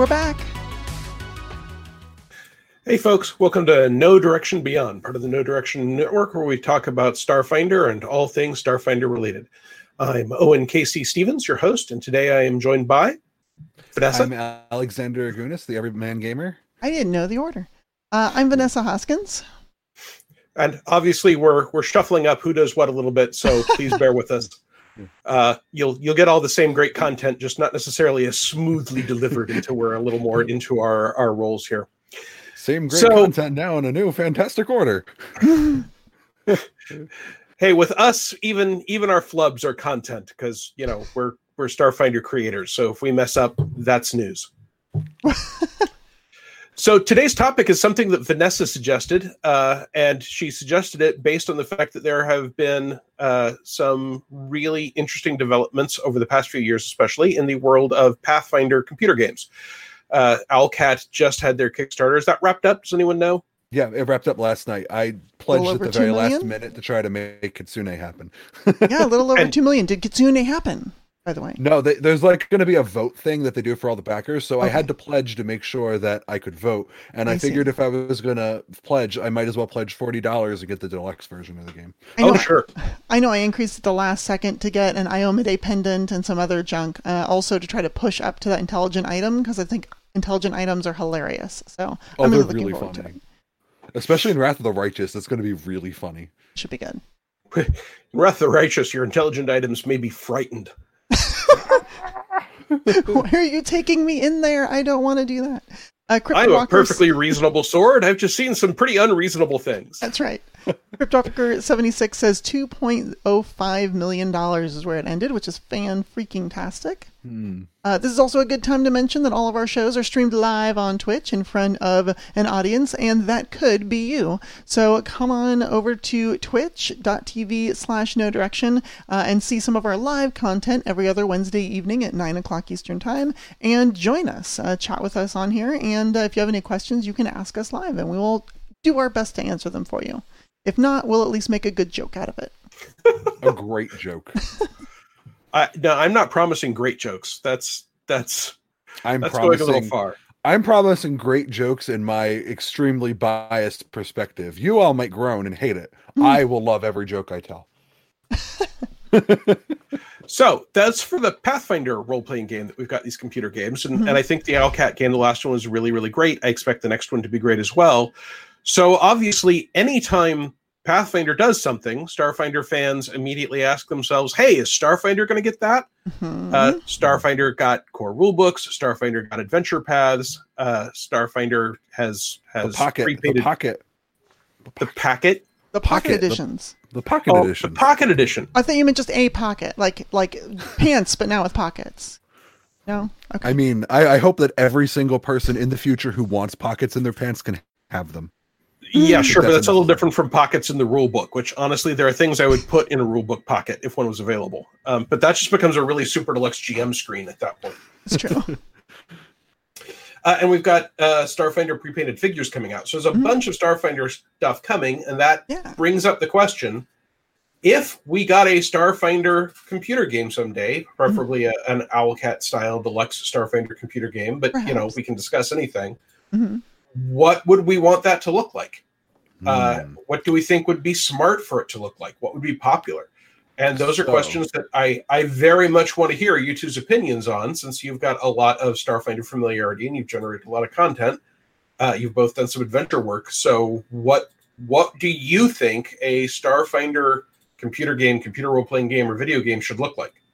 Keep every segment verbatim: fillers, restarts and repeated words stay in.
we're back. Hey folks, welcome to No Direction Beyond, part of the No Direction Network, where we talk about Starfinder and all things Starfinder related. I'm Owen Casey Stevens, your host, and today I am joined by Vanessa. I'm Alexander Agunas, the Everyman Gamer. I didn't know the order. Uh, I'm Vanessa Hoskins. And obviously we're we're shuffling up who does what a little bit, so please bear with us. Uh, you'll you'll get all the same great content, just not necessarily as smoothly delivered until we're a little more into our, our roles here. Same great so, content now in a new fantastic order. Hey, with us, even even our flubs are content because you know we're we're Starfinder creators. So if we mess up, that's news. So today's topic is something that Vanessa suggested, uh, and she suggested it based on the fact that there have been uh, some really interesting developments over the past few years, especially in the world of Pathfinder computer games. Uh, Owlcat just had their Kickstarter. Is that wrapped up? Does anyone know? Yeah, it wrapped up last night. I pledged at the very million? last minute to try to make Kitsune happen. Yeah, a little over And- two million. Did Kitsune happen, by the way? No, they, there's like going to be a vote thing that they do for all the backers. So I Okay. had to pledge to make sure that I could vote. And I, I see. figured if I was going to pledge, I might as well pledge forty dollars to get the deluxe version of the game. I know, Oh, sure. I know I increased at the last second to get an Iomade pendant and some other junk. Uh, also to try to push up to that intelligent item because I think intelligent items are hilarious. So Oh, I'm they're really looking really forward to funny. it. Especially in Wrath of the Righteous. That's going to be really funny. Should be good. In Wrath of the Righteous, your intelligent items may be frightened. Why are you taking me in there? I don't want to do that. Uh, Crypt I'm a Walkers- perfectly reasonable sword. I've just seen some pretty unreasonable things. That's right. Cryptwalker seventy-six says two point oh five million dollars is where it ended, which is fan-freaking-tastic. Hmm. Uh, this is also a good time to mention that all of our shows are streamed live on Twitch in front of an audience, and that could be you. So come on over to twitch.tv slash no direction uh, and see some of our live content every other Wednesday evening at nine o'clock Eastern Time, and join us. Uh, chat with us on here, and uh, if you have any questions, you can ask us live, and we will do our best to answer them for you. If not, we'll at least make a good joke out of it. A great joke. I, no, I'm not promising great jokes. That's that's I'm that's going a little promising. far. I'm promising great jokes in my extremely biased perspective. You all might groan and hate it. I will love every joke I tell. So that's for the Pathfinder role-playing game that we've got these computer games, and, Mhm. and I think the Owlcat game, the last one, was really, really great. I expect the next one to be great as well. So obviously, anytime Pathfinder does something, Starfinder fans immediately ask themselves, hey, is Starfinder going to get that? Mhm. Uh, Starfinder got core rulebooks. Starfinder got adventure paths. Uh, Starfinder has The has pocket. The prepaid pocket. the packet. the pocket, pocket, the- editions. The pocket Oh, edition. the pocket edition. I thought you meant just a pocket, like like pants, but now with pockets. No? Okay. I mean, I, I hope that every single person in the future who wants pockets in their pants can have them. Yeah, sure, but That's that's a little enough. different from pockets in the rule book, which honestly, there are things I would put in a rule book pocket if one was available. Um, but that just becomes a really super deluxe G M screen at that point. It's true. Uh, and we've got uh, Starfinder pre-painted figures coming out. So there's a Mhm. bunch of Starfinder stuff coming, and that Yeah. brings up the question, if we got a Starfinder computer game someday, preferably a, an Owlcat-style deluxe Starfinder computer game, but, you know, Perhaps. we can discuss anything, hmm what would we want that to look like? Uh, Hmm. what do we think would be smart for it to look like? What would be popular? And those are So- questions that I, I very much want to hear you two's opinions on, since you've got a lot of Starfinder familiarity and you've generated a lot of content. Uh, you've both done some adventure work. So what what do you think a Starfinder computer game, computer role-playing game, or video game should look like?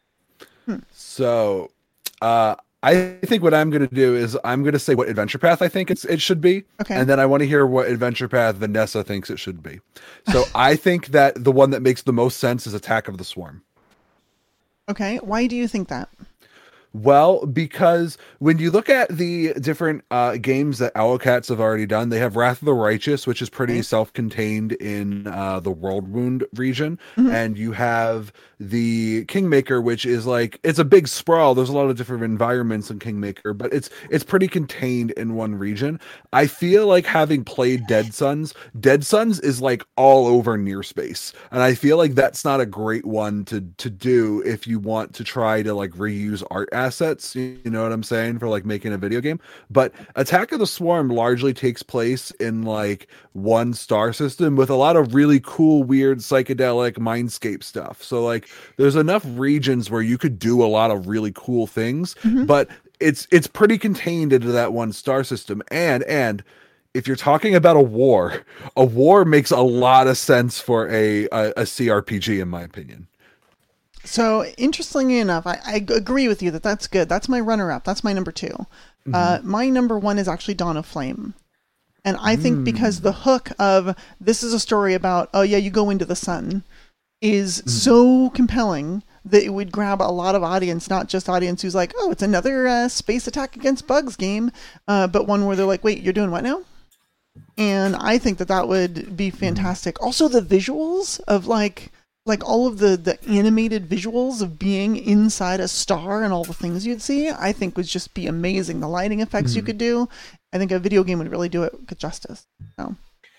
So, uh, I think what I'm going to do is I'm going to say what adventure path I think it's, it should be. Okay. And then I want to hear what adventure path Vanessa thinks it should be. So I think that the one that makes the most sense is Attack of the Swarm. Okay. Why do you think that? Well, because when you look at the different uh, games that Owlcats have already done, they have Wrath of the Righteous, which is pretty Right. self-contained in uh, the World Wound region, Mhm. and you have the Kingmaker, which is like it's a big sprawl. There's a lot of different environments in Kingmaker, but it's it's pretty contained in one region. I feel like having played Dead Sons, Dead Sons is like all over Near Space, and I feel like that's not a great one to to do if you want to try to like reuse art assets, you know what I'm saying, for like making a video game. But Attack of the Swarm largely takes place in like one star system with a lot of really cool, weird, psychedelic mindscape stuff. So like there's enough regions where you could do a lot of really cool things, mm-hmm. but it's it's pretty contained into that one star system. And and if you're talking about a war, a war makes a lot of sense for a a, a C R P G, in my opinion. So, interestingly enough, I, I agree with you that that's good. That's my runner-up. That's my number two. Mm-hmm. Uh, my number one is actually Dawn of Flame. And I think mm. because the hook of this is a story about, oh yeah, you go into the sun, is mm. so compelling that it would grab a lot of audience, not just audience who's like, oh, it's another uh, space attack against bugs game, uh, but one where they're like, wait, you're doing what now? And I think that that would be fantastic. Mm. Also, the visuals of like... like all of the, the animated visuals of being inside a star and all the things you'd see, I think would just be amazing. The lighting effects mm. you could do, I think a video game would really do it with justice. So,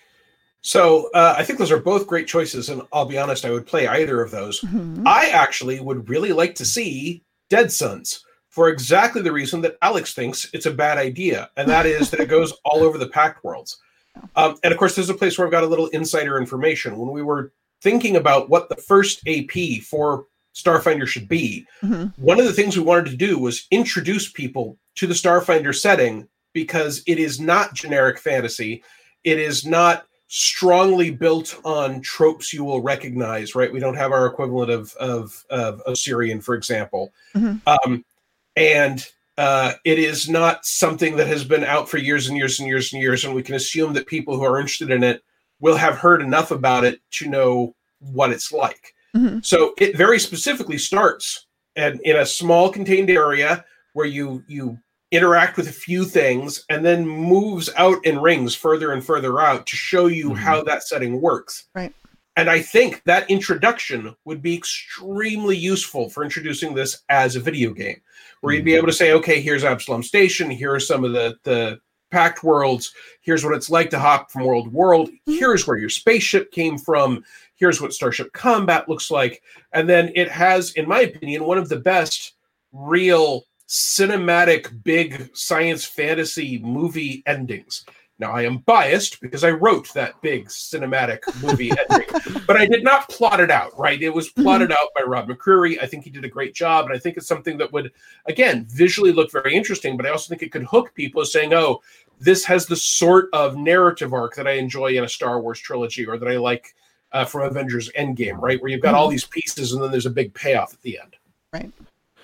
so uh, I think those are both great choices, and I'll be honest, I would play either of those. Mm-hmm. I actually would really like to see Dead Suns for exactly the reason that Alex thinks it's a bad idea, and that is that it goes all over the Pact Worlds. Um, and of course, there's a place where I've got a little insider information. When we were thinking about what the first A P for Starfinder should be, mm-hmm. one of the things we wanted to do was introduce people to the Starfinder setting, because it is not generic fantasy. It is not strongly built on tropes you will recognize, right? We don't have our equivalent of, of, of Osirian, for example. Mm-hmm. Um, and uh, it is not something that has been out for years and years and years and years, and we can assume that people who are interested in it will have heard enough about it to know what it's like. Mm-hmm. So it very specifically starts and in a small contained area where you you interact with a few things, and then moves out in rings further and further out to show you mm-hmm. how that setting works. Right. And I think that introduction would be extremely useful for introducing this as a video game, where mm-hmm. you'd be able to say, okay, here's Absalom Station, here are some of the the Pact worlds, here's what it's like to hop from world to world, here's where your spaceship came from, here's what Starship Combat looks like. And then it has, in my opinion, one of the best real cinematic big science fantasy movie endings. Now, I am biased because I wrote that big cinematic movie ending, but I did not plot it out, right? It was plotted out by Rob McCreary. I think he did a great job, and I think it's something that would, again, visually look very interesting, but I also think it could hook people as saying, oh, this has the sort of narrative arc that I enjoy in a Star Wars trilogy, or that I like uh, from Avengers Endgame, right? Where you've got all these pieces and then there's a big payoff at the end. Right.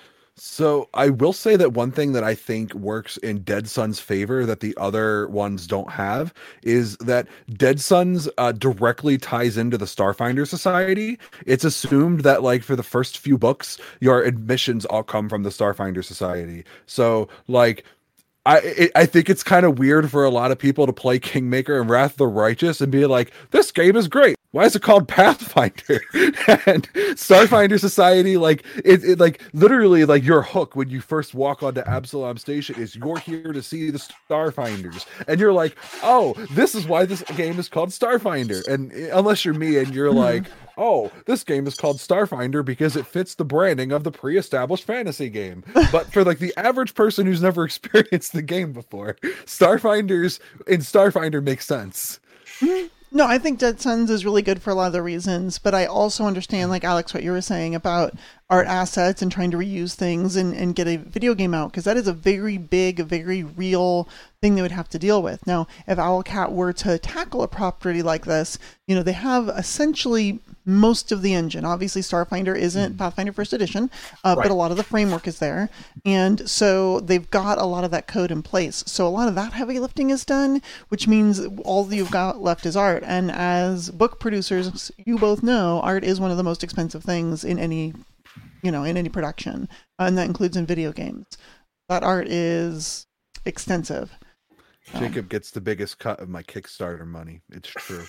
So I will say that one thing that I think works in Dead Sun's favor that the other ones don't have is that Dead Suns uh, directly ties into the Starfinder Society. It's assumed that, like, for the first few books, your admissions all come from the Starfinder Society. So, like, I I think it's kind of weird for a lot of people to play Kingmaker and Wrath of the Righteous and be like, this game is great. Why is it called Pathfinder? And Starfinder Society, like it, it, like literally, like your hook when you first walk onto Absalom Station is you're here to see the Starfinders, and you're like, oh, this is why this game is called Starfinder. And unless you're me and you're like, oh, this game is called Starfinder because it fits the branding of the pre-established fantasy game. But for like the average person who's never experienced the game before, Starfinders in Starfinder makes sense. No, I think Dead Suns is really good for a lot of the reasons, but I also understand, like Alex, what you were saying about art assets and trying to reuse things and, and get a video game out, because that is a very big, very real thing they would have to deal with. Now, if Owlcat were to tackle a property like this, you know, they have essentially most of the engine. Obviously, Starfinder isn't mm. Pathfinder First Edition, uh, right. but a lot of the framework is there. And so they've got a lot of that code in place. So a lot of that heavy lifting is done, which means all you've got left is art. And as book producers, you both know, art is one of the most expensive things in any, you know, in any production. And that includes in video games. That art is extensive. Jacob um, gets the biggest cut of my Kickstarter money. It's true.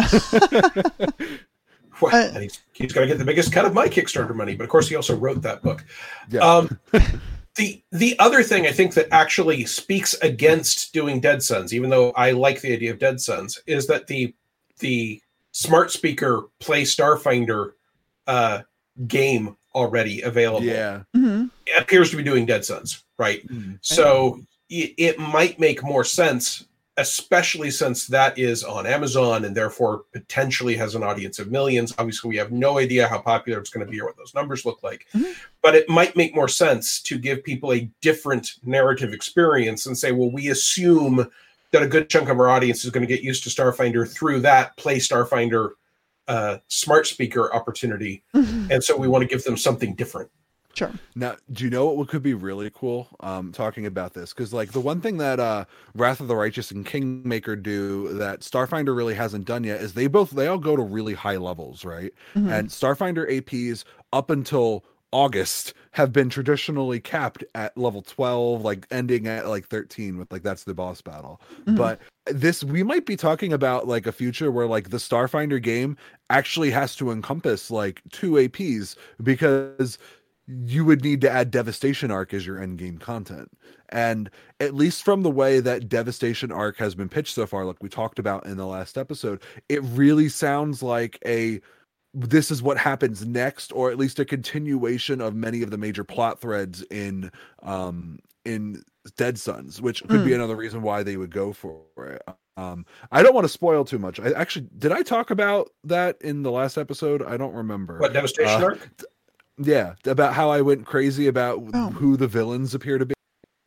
Well, uh, and he's he's going to get the biggest cut of my Kickstarter money, but of course he also wrote that book. Yeah. Um, the the other thing I think that actually speaks against doing Dead Suns, even though I like the idea of Dead Suns, is that the the smart speaker play Starfinder uh, game already available. Yeah. Mm-hmm. It appears to be doing Dead Sons, right? Mm-hmm. So it, it might make more sense, especially since that is on Amazon and therefore potentially has an audience of millions. Obviously, we have no idea how popular it's going to be or what those numbers look like. Mm-hmm. But it might make more sense to give people a different narrative experience and say, well, we assume that a good chunk of our audience is going to get used to Starfinder through that Play Starfinder uh, smart speaker opportunity. Mm-hmm. And so we want to give them something different. Sure. Now, do you know what could be really cool? Um, talking about this, because like the one thing that uh, Wrath of the Righteous and Kingmaker do that Starfinder really hasn't done yet is they both they all go to really high levels, right? Mm-hmm. And Starfinder A Ps up until August have been traditionally capped at level twelve, like ending at like thirteen with like that's the boss battle. Mm-hmm. But this we might be talking about like a future where like the Starfinder game actually has to encompass like two A Ps because you would need to add Devastation Arc as your end game content. And at least from the way that Devastation Arc has been pitched so far, like we talked about in the last episode, it really sounds like a this is what happens next, or at least a continuation of many of the major plot threads in um in Dead Sons, which could mm. be another reason why they would go for it. Um, I don't want to spoil too much. I actually did I talk about that in the last episode? I don't remember. What, Devastation uh, Arc? Yeah, about how I went crazy about oh. who the villains appear to be.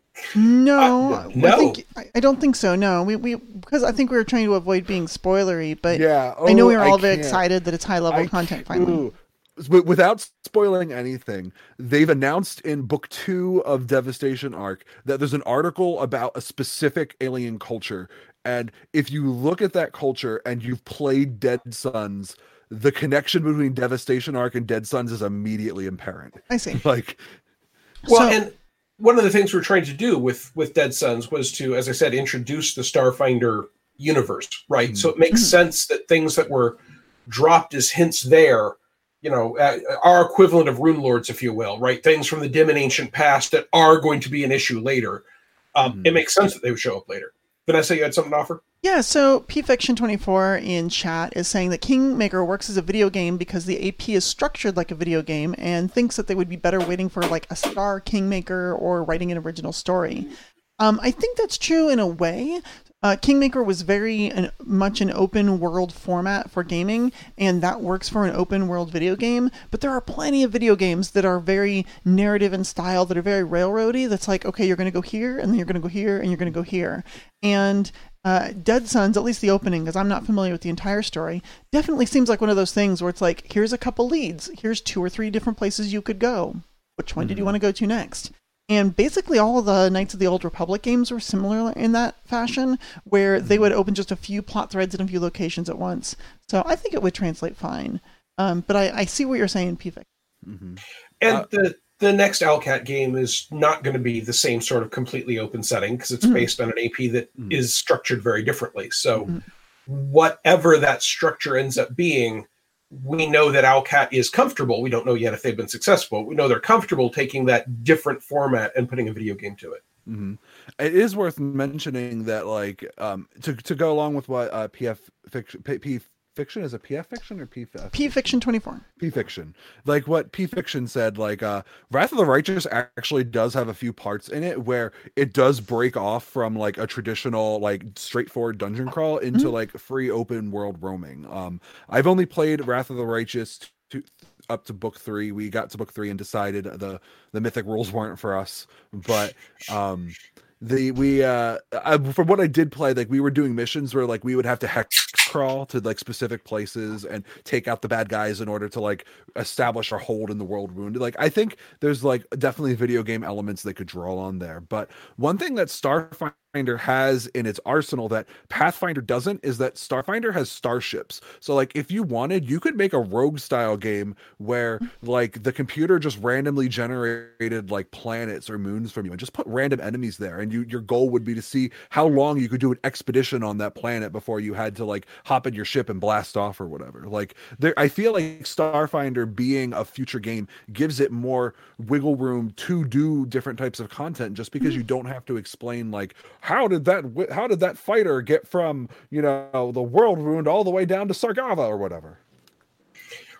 No, uh, no. I, think, I, I don't think so. No, we we because I think we were trying to avoid being spoilery, but yeah, oh, I know we were all I very can't. excited that it's high level content finally. Ooh. Without spoiling anything, they've announced in book two of Devastation Arc that there's an article about a specific alien culture, and if you look at that culture and you've played Dead Sons, the connection between Devastation Arc and Dead Sons is immediately apparent. I see. Like, well, so, and one of the things we're trying to do with with Dead Sons was to, as I said, introduce the Starfinder universe, right? Mm-hmm. So it makes mm-hmm. sense that things that were dropped as hints there, you know, uh, are equivalent of Rune Lords, if you will, right? Things from the dim and ancient past that are going to be an issue later. Um, mm-hmm. It makes sense that they would show up later. Vanessa, you had something to offer? Yeah, so P Fiction twenty-four in chat is saying that Kingmaker works as a video game because the A P is structured like a video game and thinks that they would be better waiting for like a star Kingmaker or writing an original story. Um, I think that's true in a way. Uh, Kingmaker was very an, much an open world format for gaming, and that works for an open world video game. But there are plenty of video games that are very narrative in style, that are very railroady. That's like, okay, you're going to go here, and then you're going to go here, and you're going to go here. And uh, Dead Sons, at least the opening, because I'm not familiar with the entire story, definitely seems like one of those things where it's like, here's a couple leads, here's two or three different places you could go. Which one mm-hmm. did you want to go to next? And basically all of the Knights of the Old Republic games were similar in that fashion, where they would open just a few plot threads in a few locations at once. So I think it would translate fine. Um, but I, I see what you're saying, P F I C. Mm-hmm. And uh, the, the next Owlcat game is not going to be the same sort of completely open setting because it's mm-hmm. based on an A P that mm-hmm. is structured very differently. So mm-hmm. whatever that structure ends up being, we know that Owlcat is comfortable. We don't know yet if they've been successful. We know they're comfortable taking that different format and putting a video game to it. Mm-hmm. It is worth mentioning that, like, um, to to go along with what uh, P F fiction, P, P fiction is it P F fiction or P F? P Fiction twenty-four. P Fiction, like what P Fiction said, like uh, Wrath of the Righteous actually does have a few parts in it where it does break off from like a traditional, like straightforward dungeon crawl into mm-hmm. like free open world roaming. Um, I've only played Wrath of the Righteous to, up to book three. We got to book three and decided the the mythic rules weren't for us, but um. The we uh I, from what I did play, like we were doing missions where like we would have to hex crawl to like specific places and take out the bad guys in order to like establish our hold in the world wounded. Like I think there's like definitely video game elements they could draw on there. But one thing that Starfinder has in its arsenal that Pathfinder doesn't is that Starfinder has starships. So like if you wanted, you could make a rogue style game where like the computer just randomly generated like planets or moons from you and just put random enemies there. And you your goal would be to see how long you could do an expedition on that planet before you had to like hop in your ship and blast off or whatever. Like there, I feel like Starfinder being a future game gives it more wiggle room to do different types of content, just because you don't have to explain like how did that how did that fighter get from, you know, the world wound all the way down to Sargava or whatever.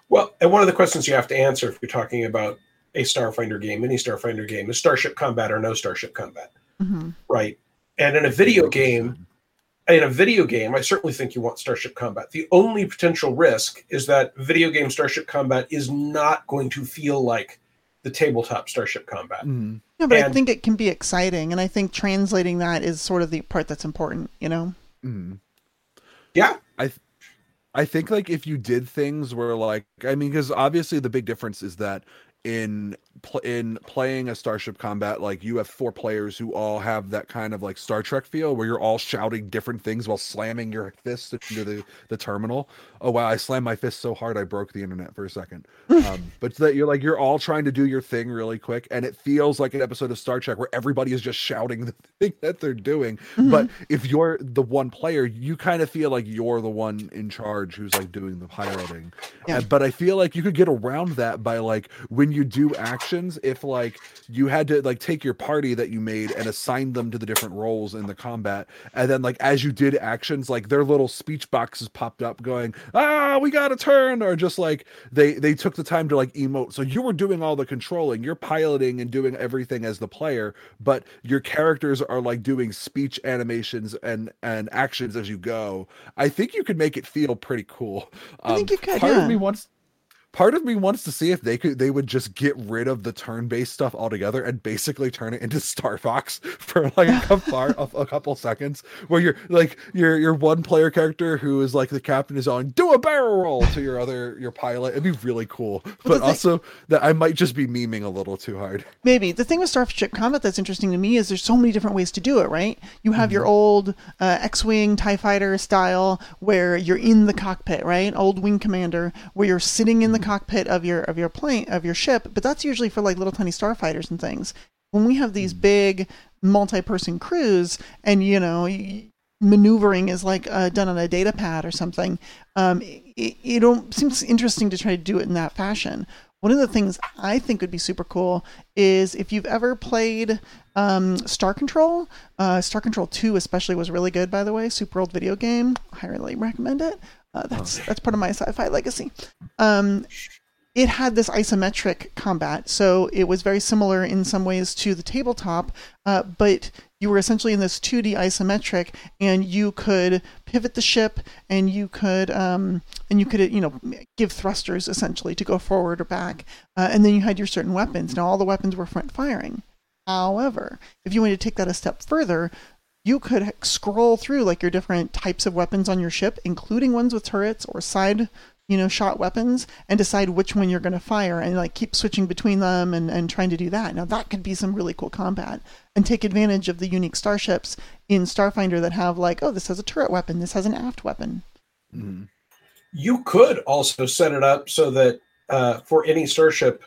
Well, and one of the questions you have to answer if you're talking about a Starfinder game, any Starfinder game, is Starship Combat or no Starship Combat, mm-hmm. right? And in a video game, in a video game, I certainly think you want Starship Combat. The only potential risk is that video game Starship Combat is not going to feel like the tabletop Starship Combat. Mm-hmm. Yeah, but and, I think it can be exciting, and I think translating that is sort of the part that's important, you know? Mm-hmm. Yeah. I th- I think, like, if you did things where, like, I mean, because obviously the big difference is that in pl- in playing a Starship Combat, like, you have four players who all have that kind of like Star Trek feel where you're all shouting different things while slamming your fist into the, the terminal. Oh wow, I slammed my fist so hard I broke the internet for a second. Um, but that you're like you're all trying to do your thing really quick, and it feels like an episode of Star Trek where everybody is just shouting the thing that they're doing. Mm-hmm. But if you're the one player, you kind of feel like you're the one in charge who's like doing the piloting. Yeah. And, but I feel like you could get around that by like when you do actions, if like you had to like take your party that you made and assign them to the different roles in the combat, and then like as you did actions, like their little speech boxes popped up going, ah, we got a turn, or just like they they took the time to like emote. So you were doing all the controlling, you're piloting and doing everything as the player, but your characters are like doing speech animations and and actions as you go. I think you could make it feel pretty cool. Um, I think you could. Part yeah. of me wants. Part of me wants to see if they could they would just get rid of the turn-based stuff altogether and basically turn it into Star Fox for like a couple, a couple seconds, where you're like your your one player character who is like the captain is on do a barrel roll to your other your pilot. It'd be really cool, well, but thing, also that I might just be memeing a little too hard. Maybe the thing with Starship Combat that's interesting to me is there's so many different ways to do it. Right, you have mm-hmm. your old uh, X-wing TIE fighter style where you're in the cockpit, right? Old wing commander where you're sitting in the cockpit of your of your plane of your ship, but that's usually for like little tiny starfighters and things. When we have these big multi-person crews, and you know maneuvering is like uh, done on a data pad or something, um, it, it don't seems interesting to try to do it in that fashion. One of the things I think would be super cool is if you've ever played um, Star Control. Uh, Star Control two especially was really good, by the way. Super old video game. I highly recommend it. Uh, that's that's part of my sci-fi legacy. Um, It had this isometric combat, so it was very similar in some ways to the tabletop, uh, but you were essentially in this two D isometric, and you could pivot the ship, and you could um, and you could you know give thrusters essentially to go forward or back, uh, and then you had your certain weapons. Now all the weapons were front firing. However, if you wanted to take that a step further, you could scroll through like your different types of weapons on your ship, including ones with turrets or side. you know, shot weapons, and decide which one you're going to fire, and like keep switching between them and, and trying to do that. Now that could be some really cool combat, and take advantage of the unique starships in Starfinder that have like, oh, this has a turret weapon, this has an aft weapon. Mm-hmm. You could also set it up so that uh, for any starship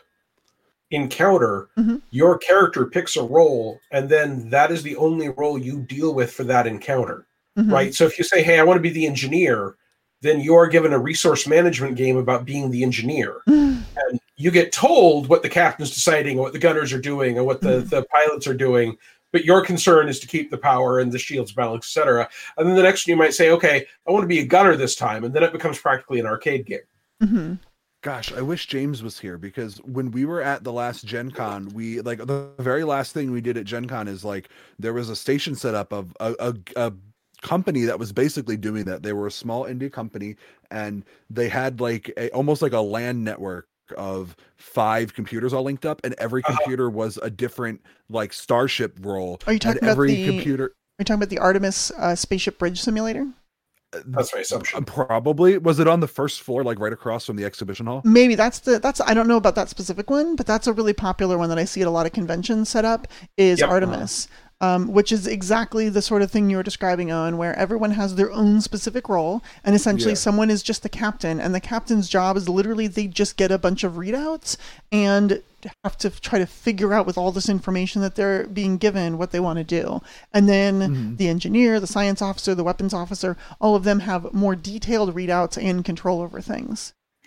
encounter, mm-hmm. your character picks a role, and then that is the only role you deal with for that encounter, mm-hmm. right? So if you say, hey, I want to be the engineer, then you're given a resource management game about being the engineer. Mm. And you get told what the captain's deciding, or what the gunners are doing, or what the, mm. the pilots are doing. But your concern is to keep the power and the shields balanced, et cetera. And then the next one you might say, okay, I want to be a gunner this time. And then it becomes practically an arcade game. Mm-hmm. Gosh, I wish James was here, because when we were at the last Gen Con, we like the very last thing we did at Gen Con is like there was a station set up of a, a, a company that was basically doing that. They were a small indie company, and they had like a, almost like a LAN network of five computers all linked up, and every computer uh-huh. was a different like starship role. Are you talking and every about the computer? Are you talking about the Artemis uh, spaceship bridge simulator? That's my assumption. Probably. Was it on the first floor, like right across from the exhibition hall? Maybe that's the that's I don't know about that specific one, but that's a really popular one that I see at a lot of conventions set up is yep. Artemis. Uh-huh. Um, which is exactly the sort of thing you were describing, Owen, where everyone has their own specific role, and essentially yeah. someone is just the captain, and the captain's job is literally they just get a bunch of readouts and have to try to figure out with all this information that they're being given what they want to do. And then mm-hmm. the engineer, the science officer, the weapons officer, all of them have more detailed readouts and control over things.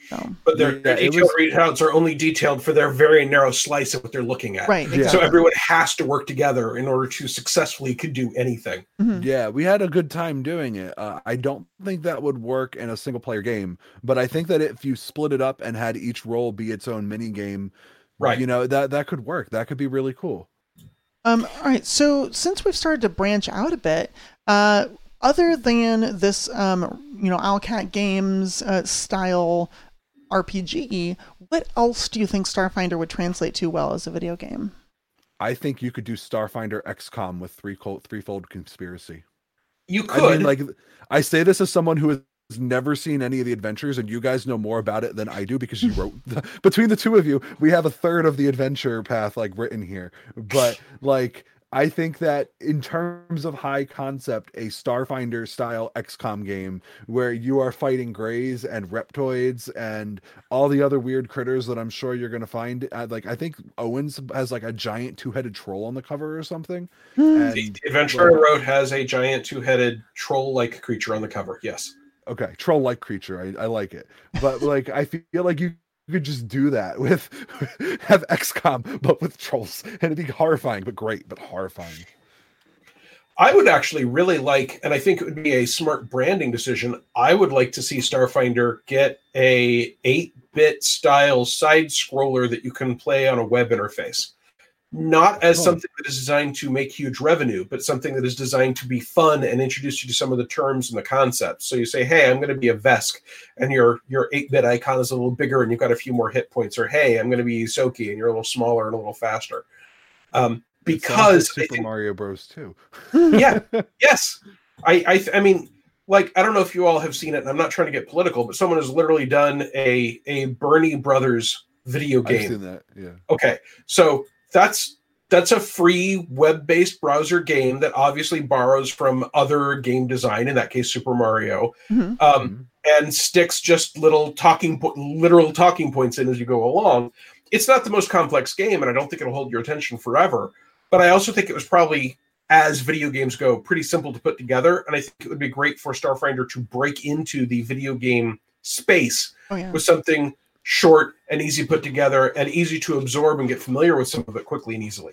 So, But their, Yeah, their it detailed was- readouts are only detailed for their very narrow slice of what they're looking at. right, Yeah. exactly. So everyone has to work together in order to successfully could do anything. Mhm. Yeah, we had a good time doing it. Uh, I don't think that would work in a single player game, but I think that if you split it up and had each role be its own mini game, Right. you know, that that could work. That could be really cool. Um, all right, so since we've started to branch out a bit, uh, other than this, um, you know, Owlcat Games uh, style R P G, what else do you think Starfinder would translate to well as a video game? I think you could do Starfinder X COM with three threefold conspiracy. You could. I mean, like, I say this as someone who has never seen any of the adventures, and you guys know more about it than I do because you wrote the, between the two of you, we have a third of the adventure path like written here. But like, I think that in terms of high concept, a Starfinder style X COM game where you are fighting greys and reptoids and all the other weird critters that I'm sure you're going to find. Uh, like, I think Owens has like a giant two-headed troll on the cover or something. And the, the adventure I wrote has a giant two-headed troll-like creature on the cover. Yes. Okay, troll-like creature. I, I like it, but like I feel like you could just do that with have X COM, but with trolls, and it'd be horrifying, but great, but horrifying. I would actually really like, and I think it would be a smart branding decision. I would like to see Starfinder get a eight-bit style side scroller that you can play on a web interface. Not as Oh. something that is designed to make huge revenue, but something that is designed to be fun and introduce you to some of the terms and the concepts. So you say, hey, I'm going to be a Vesk, and your your eight-bit icon is a little bigger and you've got a few more hit points. Or, hey, I'm going to be Isoki, and you're a little smaller and a little faster. Um, It sounds because like I Super think, Mario Bros. Too. yeah, yes. I, I I mean, like, I don't know if you all have seen it, and I'm not trying to get political, but someone has literally done a, a Bernie Brothers video I've game. seen that. Yeah. Okay, so that's that's a free web-based browser game that obviously borrows from other game design, in that case Super Mario, Mhm. um, and sticks just little talking po- literal talking points in as you go along. It's not the most complex game, and I don't think it'll hold your attention forever, but I also think it was probably, as video games go, pretty simple to put together, and I think it would be great for Starfinder to break into the video game space Oh yeah. with something short and easy put together and easy to absorb and get familiar with some of it quickly and easily.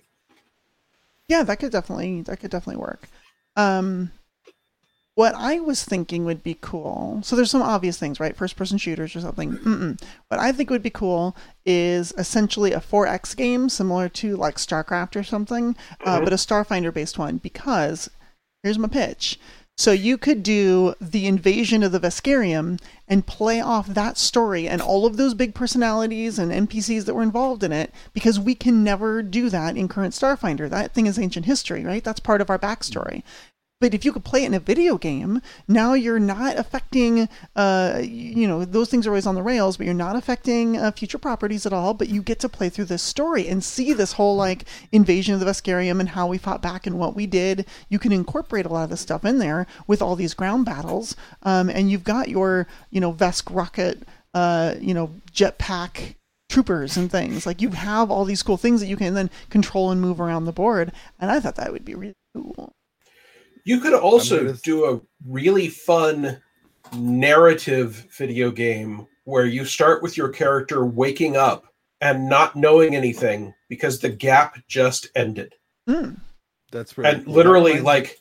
Yeah, that could definitely that could definitely work. Um, what I was thinking would be cool. So there's some obvious things, right? First person shooters or something. Mm-mm. What I think would be cool is essentially a four X game similar to like StarCraft or something, uh, Mhm. but a Starfinder based one. Because here's my pitch. So you could do the invasion of the Veskarium and play off that story and all of those big personalities and N P Cs that were involved in it, because we can never do that in current Starfinder. That thing is ancient history, right? That's part of our backstory. But if you could play it in a video game, now you're not affecting, uh, you know, those things are always on the rails, but you're not affecting uh, future properties at all. But you get to play through this story and see this whole like invasion of the Veskarium and how we fought back and what we did. You can incorporate a lot of this stuff in there with all these ground battles, um, and you've got your, you know, Vesk rocket, uh, you know, jetpack troopers and things. Like you have all these cool things that you can then control and move around the board. And I thought that would be really cool. You could also I'm gonna- do a really fun narrative video game where you start with your character waking up and not knowing anything because the gap just ended. Mm. That's really And cool. literally, That reminds- like,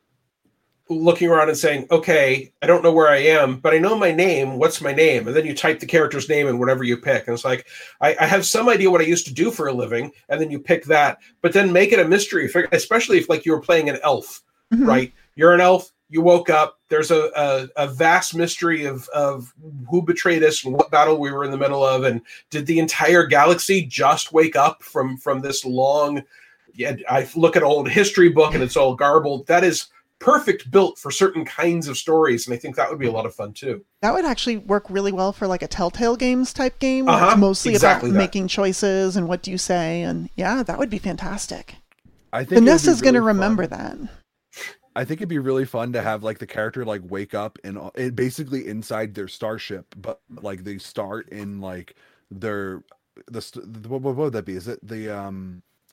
looking around and saying, okay, I don't know where I am, but I know my name. What's my name? And then you type the character's name in whatever you pick. And it's like, I, I have some idea what I used to do for a living. And then you pick that, but then make it a mystery, especially if like you were playing an elf, Mhm. right? You're an elf. You woke up. There's a, a, a vast mystery of, of who betrayed us and what battle we were in the middle of. And did the entire galaxy just wake up from, from this long, yeah, I look at an old history book and it's all garbled. That is perfect built for certain kinds of stories. And I think that would be a lot of fun too. That would actually work really well for like a Telltale Games type game where Uh-huh, it's mostly exactly about that. making choices and what do you say. And yeah, that would be fantastic. I think it would be Vanessa's going to really remember fun. that. I think it'd be really fun to have like the character like wake up and it basically inside their starship, but like they start in like their the st- what, what would that be? Is it the um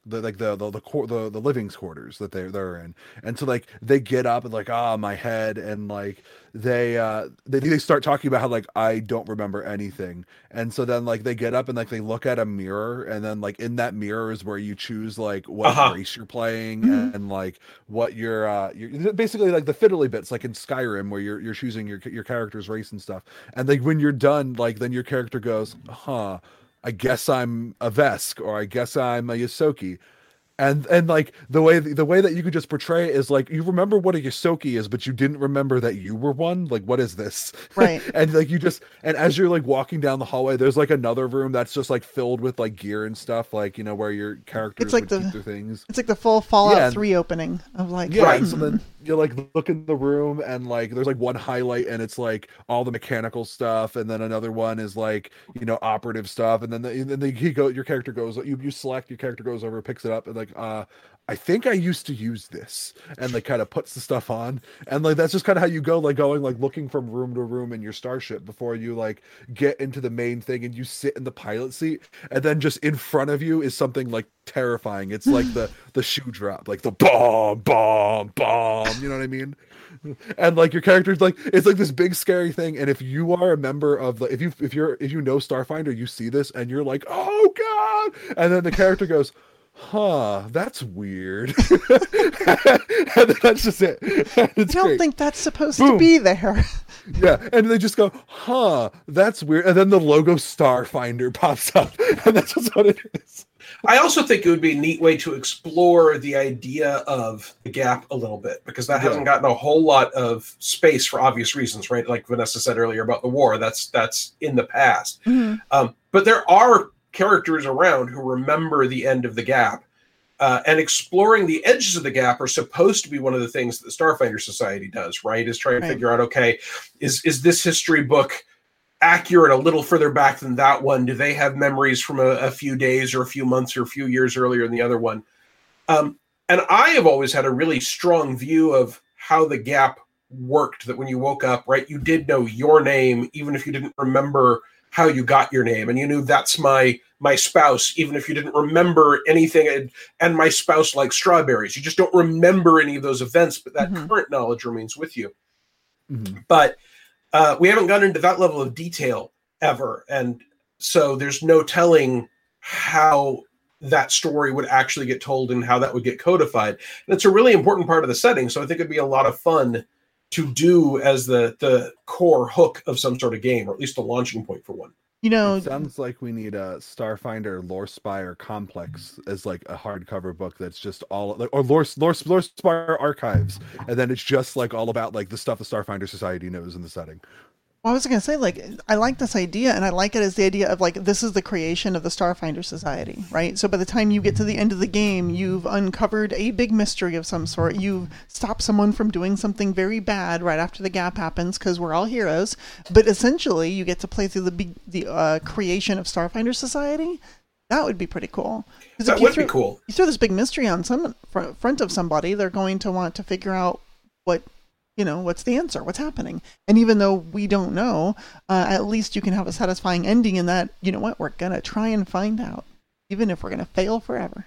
the like the the the, quar- the the living's quarters that they they're in, and so like they get up and like ah my head, and like they uh they they start talking about how like I don't remember anything, and so then like they get up and like they look at a mirror, and then like in that mirror is where you choose like what Uh-huh. race you're playing, Mhm. and, and like what you're uh you're basically like the fiddly bits like in Skyrim where you're you're choosing your your character's race and stuff, and like when you're done, like then your character goes, huh, I guess I'm a Vesk, or I guess I'm a Yosoki. And and like the way the way that you could just portray it is like you remember what a Yosoki is, but you didn't remember that you were one. Like, what is this? Right. And like you just and as you're like walking down the hallway, there's like another room that's just like filled with like gear and stuff, like, you know, where your characters It's like would the- keep their things. It's like the full Fallout Yeah. three opening of like, Yeah, Right. and so then you like look in the room, and like there's like one highlight and it's like all the mechanical stuff, and then another one is like, you know, operative stuff, and then the, and then the, he go your character goes you you select, your character goes over, picks it up, and like uh I think I used to use this, and like kind of puts the stuff on, and like that's just kind of how you go, like going like looking from room to room in your starship before you like get into the main thing, and you sit in the pilot seat, and then just in front of you is something like terrifying. It's like the the shoe drop, like the bomb, bomb, bomb. You know what I mean? And like your character's like it's like this big scary thing. And if you are a member of the if you if you're if you know Starfinder, you see this and you're like, oh god, and then the character goes, huh, that's weird. And then that's just it. And I it's don't great. think that's supposed Boom. to be there. Yeah, and they just go, huh, that's weird. And then the logo Starfinder pops up, and that's just what it is. I also think it would be a neat way to explore the idea of the gap a little bit, because that Yeah. hasn't gotten a whole lot of space for obvious reasons, right? Like Vanessa said earlier about the war, that's that's in the past. Mhm. Um, but there are characters around who remember the end of the gap. Uh, and exploring the edges of the gap are supposed to be one of the things that the Starfinder Society does, right? Is try and Right. figure out, okay, is is this history book accurate a little further back than that one? Do they have memories from a, a few days or a few months or a few years earlier than the other one? Um, and I have always had a really strong view of how the gap worked, that when you woke up, right, you did know your name, even if you didn't remember how you got your name, and you knew that's my my spouse, even if you didn't remember anything, and, and my spouse likes strawberries. You just don't remember any of those events, but that Mhm. current knowledge remains with you. Mhm. But uh, we haven't gone into that level of detail ever, and so there's no telling how that story would actually get told and how that would get codified. And it's a really important part of the setting, so I think it'd be a lot of fun to do as the the core hook of some sort of game, or at least a launching point for one. You know, It sounds like we need a Starfinder Lore Spire Complex as like a hardcover book that's just all like, or Lore Lore, Lore Spire Archives, and then it's just like all about like the stuff the Starfinder Society knows in the setting. I was going to say, like, I like this idea, and I like it as the idea of, like, this is the creation of the Starfinder Society, right? So by the time you get to the end of the game, you've uncovered a big mystery of some sort. You've stopped someone from doing something very bad right after the gap happens, because we're all heroes. But essentially, you get to play through the big, the uh, creation of Starfinder Society. That would be pretty cool. 'Cause That if you would throw, be cool. You throw this big mystery on some fr- front of somebody, they're going to want to figure out what, you know, what's the answer, what's happening. And even though we don't know, uh, at least you can have a satisfying ending in that, you know what, we're going to try and find out, even if we're going to fail forever.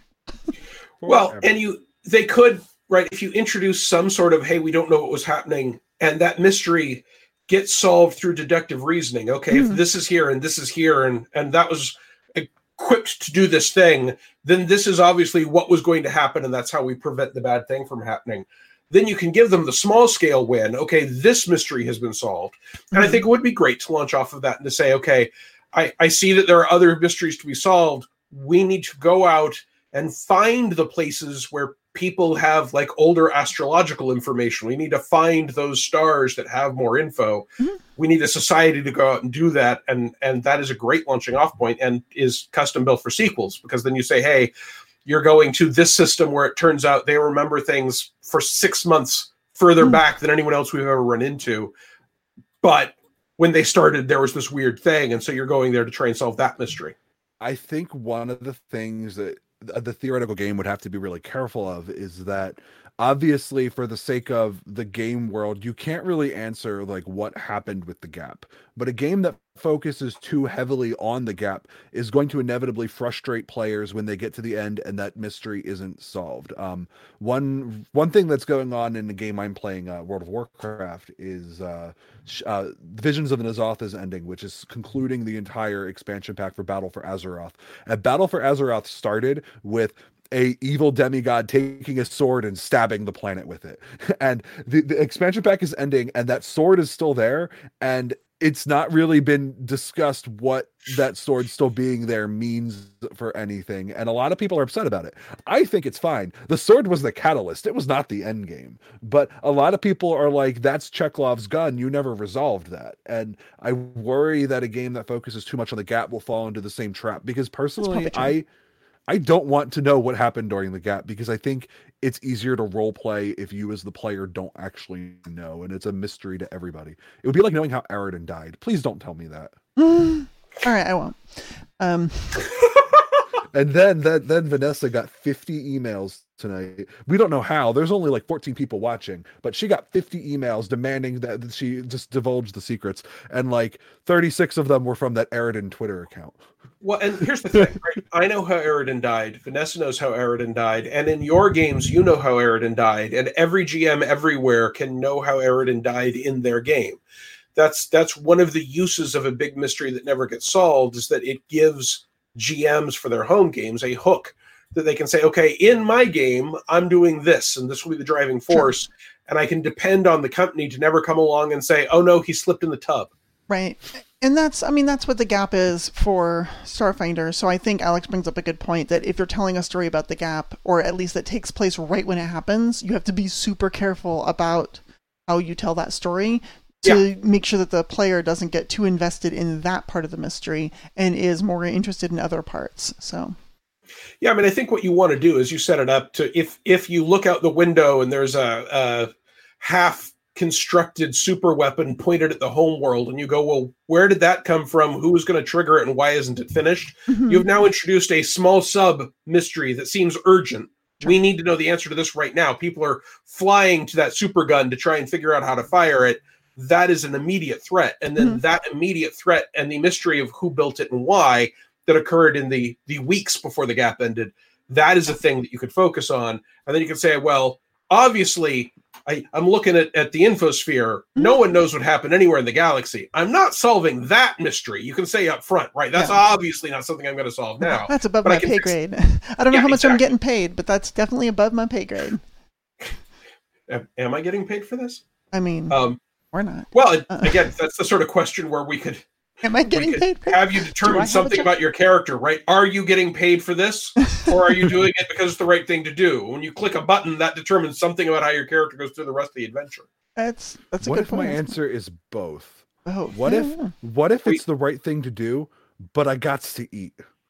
Well, Forever. and you they could, right, if you introduce some sort of, hey, we don't know what was happening, and that mystery gets solved through deductive reasoning. Okay, Mhm. if this is here and this is here and and that was equipped to do this thing, then this is obviously what was going to happen, and that's how we prevent the bad thing from happening. Then you can give them the small scale win. Okay, this mystery has been solved. And I Mhm. think it would be great to launch off of that and to say, okay, I, I see that there are other mysteries to be solved. We need to go out and find the places where people have like older astrological information. We need to find those stars that have more info. Mhm. We need a society to go out and do that. And, and that is a great launching off point and is custom built for sequels, because then you say, hey, you're going to this system where it turns out they remember things for six months further Hmm. back than anyone else we've ever run into. But when they started, there was this weird thing. And so you're going there to try and solve that mystery. I think one of the things that the theoretical game would have to be really careful of is that obviously for the sake of the game world, you can't really answer like what happened with the gap. But a game that focuses too heavily on the gap is going to inevitably frustrate players when they get to the end and that mystery isn't solved. Um, one one thing that's going on in the game I'm playing, uh, World of Warcraft, is uh, uh, Visions of N'Zoth is ending, which is concluding the entire expansion pack for Battle for Azeroth. And Battle for Azeroth started with a evil demigod taking a sword and stabbing the planet with it. And the, the expansion pack is ending and that sword is still there, and it's not really been discussed what that sword still being there means for anything. And a lot of people are upset about it. I think it's fine. The sword was the catalyst. It was not the end game. But a lot of people are like, that's Chekhov's gun. You never resolved that. And I worry that a game that focuses too much on the gap will fall into the same trap, because personally, I I don't want to know what happened during the gap, because I think it's easier to role play if you as the player don't actually know, and it's a mystery to everybody. It would be like knowing how Aridin died. Please don't tell me that. All right, I won't. Um. And then that then Vanessa got fifty emails tonight. We don't know how. There's only like fourteen people watching, but she got fifty emails demanding that she just divulge the secrets, and like thirty-six of them were from that Aridin Twitter account. Well, and here's the thing, right? I know how Aridin died. Vanessa knows how Aridin died. And in your games, you know how Aridin died. And every G M everywhere can know how Aridin died in their game. That's that's one of the uses of a big mystery that never gets solved, is that it gives G Ms for their home games a hook that they can say, okay, in my game, I'm doing this, and this will be the driving force. Sure. And I can depend on the company to never come along and say, oh, no, he slipped in the tub. Right. And that's, I mean, that's what the gap is for Starfinder. So I think Alex brings up a good point that if you're telling a story about the gap, or at least that takes place right when it happens, you have to be super careful about how you tell that story to yeah. make sure that the player doesn't get too invested in that part of the mystery and is more interested in other parts. So, yeah, I mean, I think what you want to do is you set it up to, if if you look out the window and there's a, a half constructed super weapon pointed at the home world, and you go, well, where did that come from? Who was going to trigger it, and why isn't it finished? Mm-hmm. You've now introduced a small sub mystery that seems urgent. Sure. We need to know the answer to this right now. People are flying to that super gun to try and figure out how to fire it. That is an immediate threat. And then mm-hmm. that immediate threat and the mystery of who built it and why that occurred in the, the weeks before the gap ended, that is a thing that you could focus on. And then you could say, well, obviously, I, I'm looking at, at the infosphere. Mm-hmm. No one knows what happened anywhere in the galaxy. I'm not solving that mystery. You can say up front, right? That's yeah. obviously not something I'm going to solve now. That's above my pay grade. I don't know yeah, how much exactly. I'm getting paid, but that's definitely above my pay grade. Am, am I getting paid for this? I mean... Um, Or not. Well, uh, again, that's the sort of question where we could, am I getting could paid for have you determine something about your character, right? Are you getting paid for this? Or are you doing it because it's the right thing to do? When you click a button, that determines something about how your character goes through the rest of the adventure. That's that's a what good if point. My answer is both? Oh, what yeah. if what if it's the right thing to do, but I got to eat?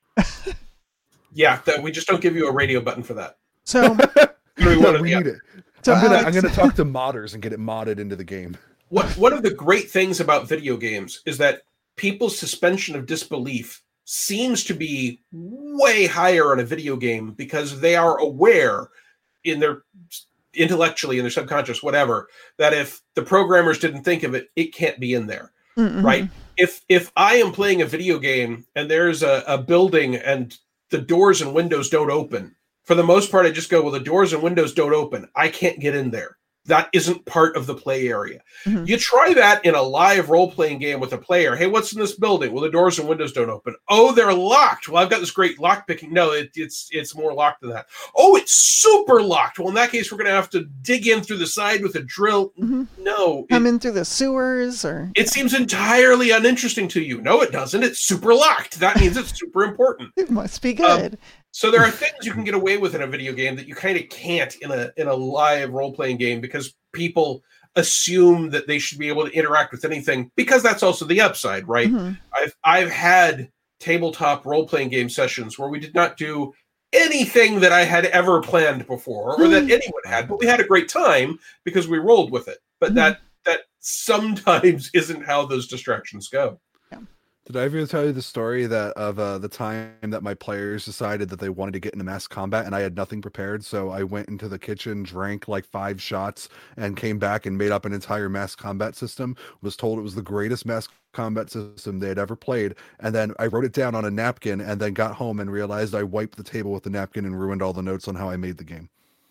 Yeah, that we just don't give you a radio button for that. So we, no, we need it. So I'm gonna Alex... I'm gonna talk to modders and get it modded into the game. What one of the great things about video games is that people's suspension of disbelief seems to be way higher on a video game, because they are aware in their intellectually in their subconscious, whatever, that if the programmers didn't think of it, it can't be in there. Mm-hmm. Right? If if I am playing a video game and there's a, a building and the doors and windows don't open, for the most part, I just go, well, the doors and windows don't open. I can't get in there. That isn't part of the play area. Mm-hmm. You try that in a live role-playing game with a player. Hey, what's in this building? Well, the doors and windows don't open. Oh, they're locked. Well, I've got this great lock picking. No, it, it's it's more locked than that. Oh, it's super locked. Well, in that case, we're going to have to dig in through the side with a drill. Mm-hmm. No. Come it, in through the sewers? or It seems entirely uninteresting to you. No, it doesn't. It's super locked. That means it's super important. It must be good. Um, So there are things you can get away with in a video game that you kind of can't in a in a live role-playing game, because people assume that they should be able to interact with anything, because that's also the upside, right? Mm-hmm. I've I've had tabletop role-playing game sessions where we did not do anything that I had ever planned before, or that anyone had, but we had a great time because we rolled with it. But mm-hmm. that that sometimes isn't how those distractions go. Did I ever tell you the story that of uh, the time that my players decided that they wanted to get into mass combat and I had nothing prepared? So I went into the kitchen, drank like five shots, and came back and made up an entire mass combat system. Was told it was the greatest mass combat system they had ever played, and then I wrote it down on a napkin, and then got home and realized I wiped the table with the napkin and ruined all the notes on how I made the game.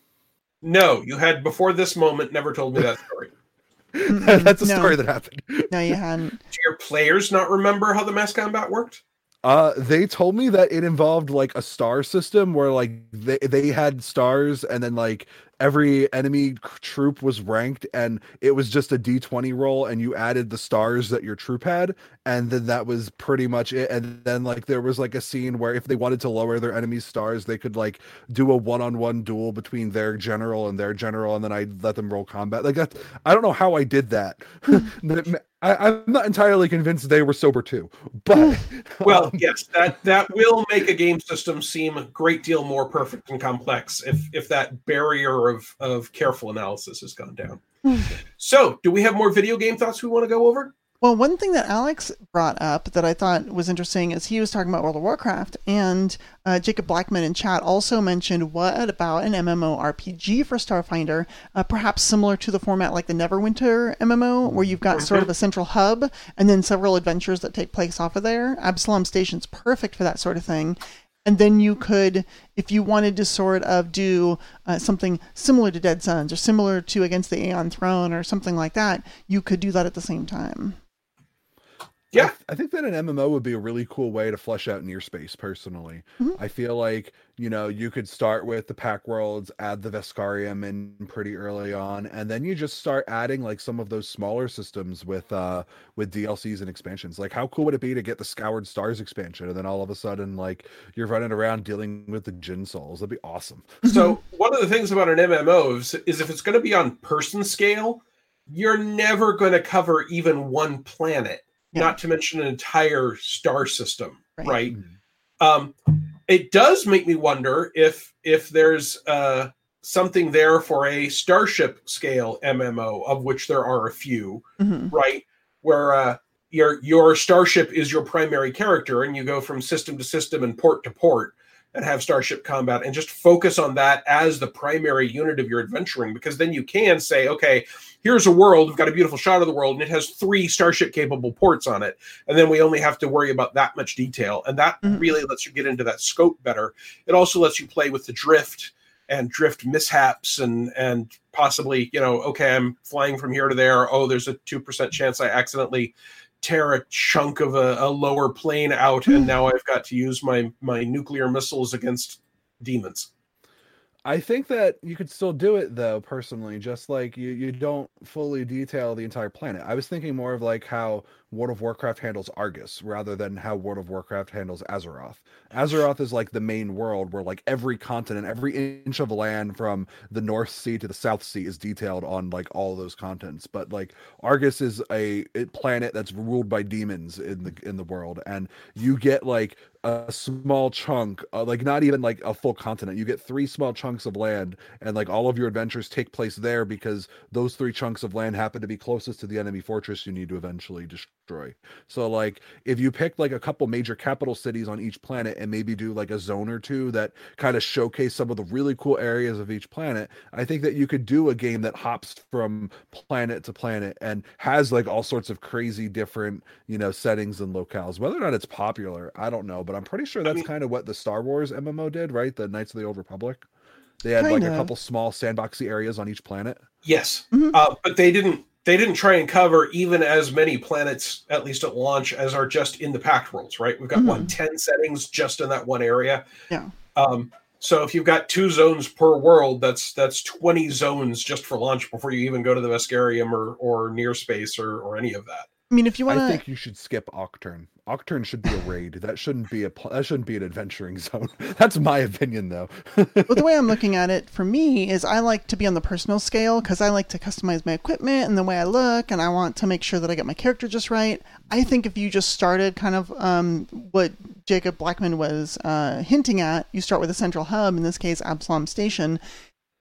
No, you had before this moment never told me that story. That's a No. story that happened. No, you hadn't. Do your players not remember how the mass combat worked? Uh, they told me that it involved like a star system where like they they had stars, and then like every enemy troop was ranked, and it was just a D twenty roll, and you added the stars that your troop had, and then that was pretty much it. And then like there was like a scene where if they wanted to lower their enemy's stars, they could like do a one-on-one duel between their general and their general, and then I let them roll combat. Like that, I don't know how I did that. I, I'm not entirely convinced they were sober too, but Well, um, yes, that that will make a game system seem a great deal more perfect and complex if if that barrier of of careful analysis has gone down. So, do we have more video game thoughts we want to go over? Well, one thing that Alex brought up that I thought was interesting is he was talking about World of Warcraft, and uh, Jacob Blackman in chat also mentioned what about an MMORPG for Starfinder, uh, perhaps similar to the format like the Neverwinter M M O, where you've got sort of a central hub and then several adventures that take place off of there. Absalom Station's perfect for that sort of thing. And then you could, if you wanted to sort of do uh, something similar to Dead Suns or similar to Against the Aeon Throne or something like that, you could do that at the same time. Yeah. I, I think that an M M O would be a really cool way to flesh out near space personally. Mhm. I feel like, you know, you could start with the pack worlds, add the Veskarium in pretty early on, and then you just start adding like some of those smaller systems with uh with D L Cs and expansions. Like how cool would it be to get the Scoured Stars expansion, and then all of a sudden like you're running around dealing with the Jinn Souls? That'd be awesome. So, one of the things about an M M O is, is if it's going to be on person scale, you're never going to cover even one planet, Yeah. not to mention an entire star system, Right. right? Um, it does make me wonder if if there's uh, something there for a starship scale M M O, of which there are a few, Mhm. right? Where uh, your your starship is your primary character, and you go from system to system and port to port, and have starship combat, and just focus on that as the primary unit of your adventuring, because then you can say, okay, here's a world, we've got a beautiful shot of the world, and it has three starship capable ports on it, and then we only have to worry about that much detail, and that Mhm. really lets you get into that scope better. It also lets you play with the drift and drift mishaps, and and possibly, you know, okay, I'm flying from here to there, oh, there's a two percent chance I accidentally tear a chunk of a, a lower plane out, and now I've got to use my my nuclear missiles against demons. I think that you could still do it though, personally, just like you, you don't fully detail the entire planet. I was thinking more of like how World of Warcraft handles Argus rather than how World of Warcraft handles Azeroth. Azeroth is like the main world where like every continent, every inch of land from the North Sea to the South Sea is detailed on like all those continents. But like Argus is a, a planet that's ruled by demons in the in the world, and you get like a small chunk, uh, like not even like a full continent. You get three small chunks of land, and like all of your adventures take place there because those three chunks of land happen to be closest to the enemy fortress you need to eventually destroy. So like if you pick like a couple major capital cities on each planet and maybe do like a zone or two that kind of showcase some of the really cool areas of each planet, I think that you could do a game that hops from planet to planet and has like all sorts of crazy different, you know, settings and locales. Whether or not it's popular, I don't know, but I'm pretty sure that's I mean, kind of what the Star Wars M M O did, right? The Knights of the Old Republic. They had Kind like of. a couple small sandboxy areas on each planet. Yes, Mhm. uh, but they didn't they didn't try and cover even as many planets, at least at launch, as are just in the Pact Worlds, right? We've got Mhm. what, ten settings just in that one area. Yeah. Um, so if you've got two zones per world, that's that's twenty zones just for launch before you even go to the Veskarium or or near space or or any of that. I mean, if you want I to, think you should skip Octurne. Octurne should be a raid. That shouldn't be a pl- that shouldn't be an adventuring zone. That's my opinion, though. well, the way I'm looking at it for me is I like to be on the personal scale because I like to customize my equipment and the way I look, and I want to make sure that I get my character just right. I think if you just started kind of um, what Jacob Blackman was uh, hinting at, you start with a central hub, in this case, Absalom Station.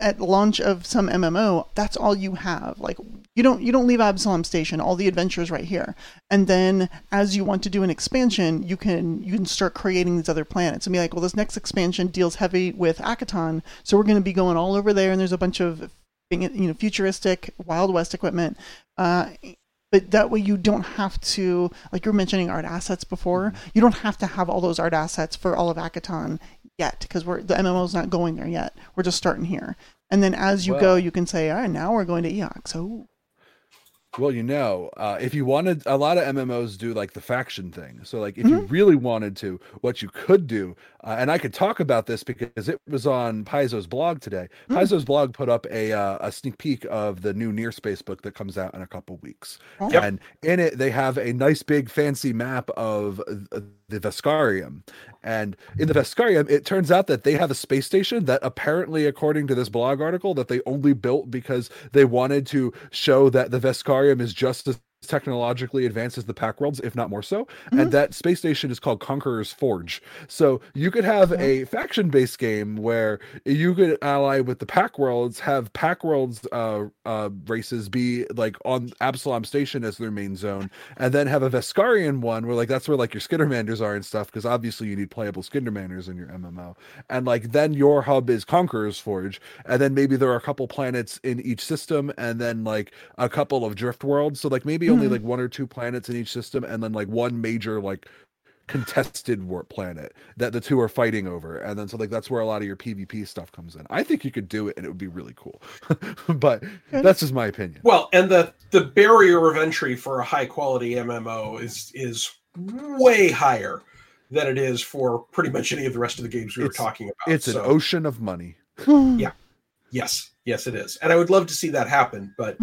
at launch of some M M O, that's all you have. Like you don't you don't leave Absalom Station. All the adventures right here. And then as you want to do an expansion, you can you can start creating these other planets and be like, well, this next expansion deals heavy with Akaton, so we're going to be going all over there. And there's a bunch of you know futuristic Wild West equipment. Uh, But that way you don't have to, like you were mentioning art assets before, you don't have to have all those art assets for all of Akaton yet, because we're the M M O's not going there yet. We're just starting here. And then as you well, go, you can say, all right, now we're going to Eox. So, well, you know, uh, if you wanted, a lot of M M Os do like the faction thing. So like if mm-hmm. you really wanted to, what you could do, uh, and I could talk about this because it was on Paizo's blog today. Mm. Paizo's blog put up a uh, a sneak peek of the new Near Space book that comes out in a couple weeks. Yep. And in it, they have a nice big fancy map of uh, the Veskarium. And in the Veskarium, it turns out that they have a space station that apparently, according to this blog article, that they only built because they wanted to show that the Veskarium is just as technologically advanced as the Pack Worlds, if not more so. Mm-hmm. And that space station is called Conqueror's Forge. So you could have mm-hmm. a faction-based game where you could ally with the Pack Worlds, have Pack Worlds uh, uh, races be like on Absalom Station as their main zone, and then have a Veskarian one where like that's where like your Skittermanders are and stuff, because obviously you need playable Skittermanders in your M M O. And like then your hub is Conqueror's Forge, and then maybe there are a couple planets in each system, and then like a couple of drift worlds. So like maybe only like one or two planets in each system, and then like one major like contested warp planet that the two are fighting over, and then so like that's where a lot of your PvP stuff comes in. I think you could do it and it would be really cool. But that's just my opinion. Well, and the the barrier of entry for a high quality M M O is is way higher than it is for pretty much any of the rest of the games we it's, were talking about. It's so, an ocean of money. Yeah. Yes. Yes, it is. And I would love to see that happen, but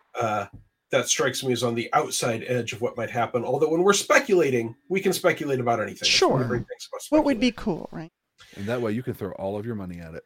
uh that strikes me as on the outside edge of what might happen. Although when we're speculating, we can speculate about anything. Sure. What would be cool, right? And that way you can throw all of your money at it.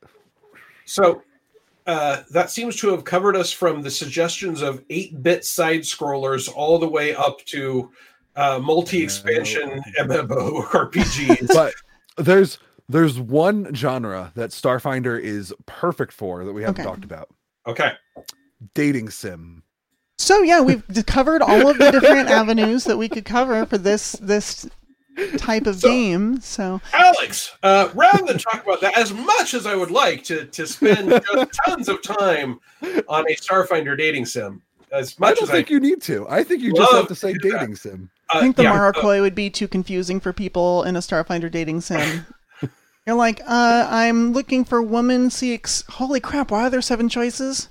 So uh, that seems to have covered us from the suggestions of eight-bit side scrollers all the way up to uh, multi-expansion M M O R P Gs. But there's there's one genre that Starfinder is perfect for that we haven't okay. talked about. Okay. Dating sim. So yeah, we've covered all of the different avenues that we could cover for this this type of so, game. So Alex, uh, rather than talk about that, as much as I would like to to spend just tons of time on a Starfinder dating sim, as much I don't as think I you need to. I think you just have to say dating that. sim. Uh, I think the yeah, Marokoi uh, would be too confusing for people in a Starfinder dating sim. You're like, uh, I'm looking for woman C X. Holy crap! Why are there seven choices?